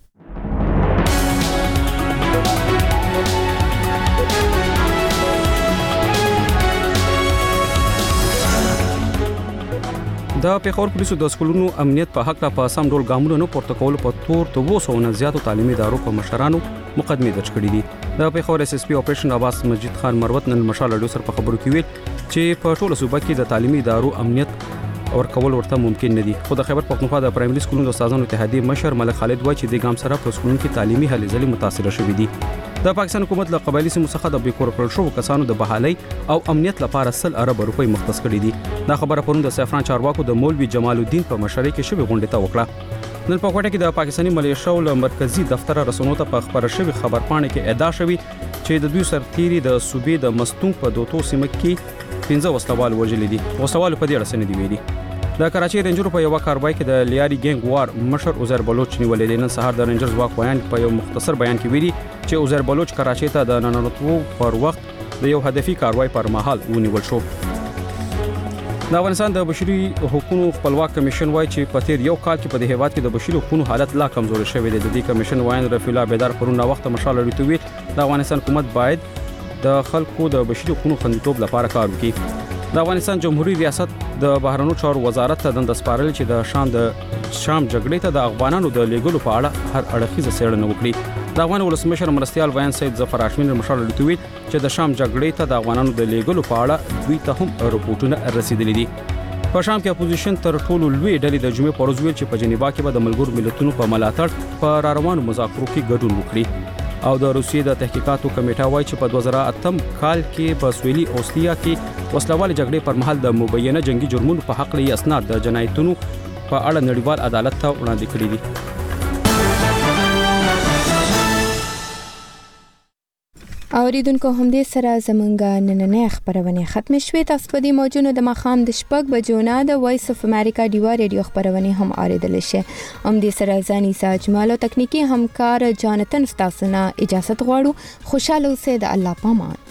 Speaker 16: د پیښور پولیسو د سکولونو امنیت په حق په سم ډول ګامونو نه پورته کول په تور ته وسو نه زیاتو تعلیمي ادارو په مشرانو مقدمه درج کړې دي. د پیښور اس اس پی اپریشن عباس مجید خان مروت نن مشال اډو سره په خبرو کې ویل چې په ټولو صوبه کې د تعلیمي ادارو امنیت اور کول ورته ممکن نه دي. خو د خیبر پختونخوا د پرایمري سکولونو د استادانو اتحادیه مشر ملک خالد وایي چې د ګام سره په سکولونو کې تعلیمي هلې ځلې متاثر شوې دي. د پاکستان حکومت له قبایلی سیمو څخه د بیکور کړل شو کسانو د بحالي او امنیت لپاره سل ارب روپۍ مختص کړي دي. دا خبره پرون د سفران چارواکو د مولوی جمال الدین په مشرۍ کې شوې غونډه ته وکړه. نن په کوټه کې د پاکستاني ملیشو له مرکزی دفتر رسنیو ته په خبره شوی خبر پاڼه کې ادعا شوی چې د دوی سرتيري د صوبې د مستون په دوتو سیمه کې پنځه وسلوال وژل دي. وسلوال په دې اړه سند دی ویلي. د کراچۍ رینجرو په یو کاروای کې د لیاري ګینګ وار مشر عزیر بلوچ نیولې دي. نن سهار د رینجرز واک بیان په یو مختصر بیان کې ویلي چې عزیر بلوچ کراچۍ ته د ننوتو پر وخت د یو هدفي کاروای پر مهال ونیول شو. د افغانستان د بشري حقوقو خپلواک کمیشن وایي چې په تیر یو کال کې په دې هیواد کې د بشري حقوقو حالت لا کمزوري شوی دی. د دې کمیشن وایي رفیع الله بیدار پرون وخت مشال لري د افغانستان حکومت باید د خلکو د بشري حقوقو خوندیتوب لپاره کار وکړي. د افغانستان جمهوریت ریاست د بهرنیو چارو وزارت ته د سپارل چې د شام د شام جګړې ته د افغانانو د لیګلو په اړه هر اړخیزه څېړنه وکړي. د افغان ولسمشر مرستيال ویان سید ظفر هاشمي مشال لټوي چې د شام جګړې ته د افغانانو د لیګلو په اړه دوی ته هم رپورټونه رسیدلي دي. په شام کې اپوزیشن تر ټولو لوی ډلې د جمعې پر ورځ ویل چې په جنیوا کې به د ملګرو ملتونو په ملاتړ په راروانو مذاکرو کې ګډون وکړي. او د روسیې د تحقیقاتو کمیټه وایي چې په دوه زره اتم کال کې په سویلي اوسټریا کې وسلوال جګړې پر مهال د مبینه جنگي جرمونو په حق لري اسناد د جنایتونو په اړه نړیوال عدالت ته وړاندې کړي دي.
Speaker 1: اوریدونکو همدې سره زمونږه نننۍ خبرونه ختم شوې. تاسو په دې موجونو د ماخام د شپږ بجو نه د وایس اف امریکا ډیوا ریډیو خبرونه هم اوریدل شي. همدې سره ځاني ساجمال او تکنیکی همکار جانتن تاسو نه اجازه غواړو. خوشاله اوسئ. د الله پامان.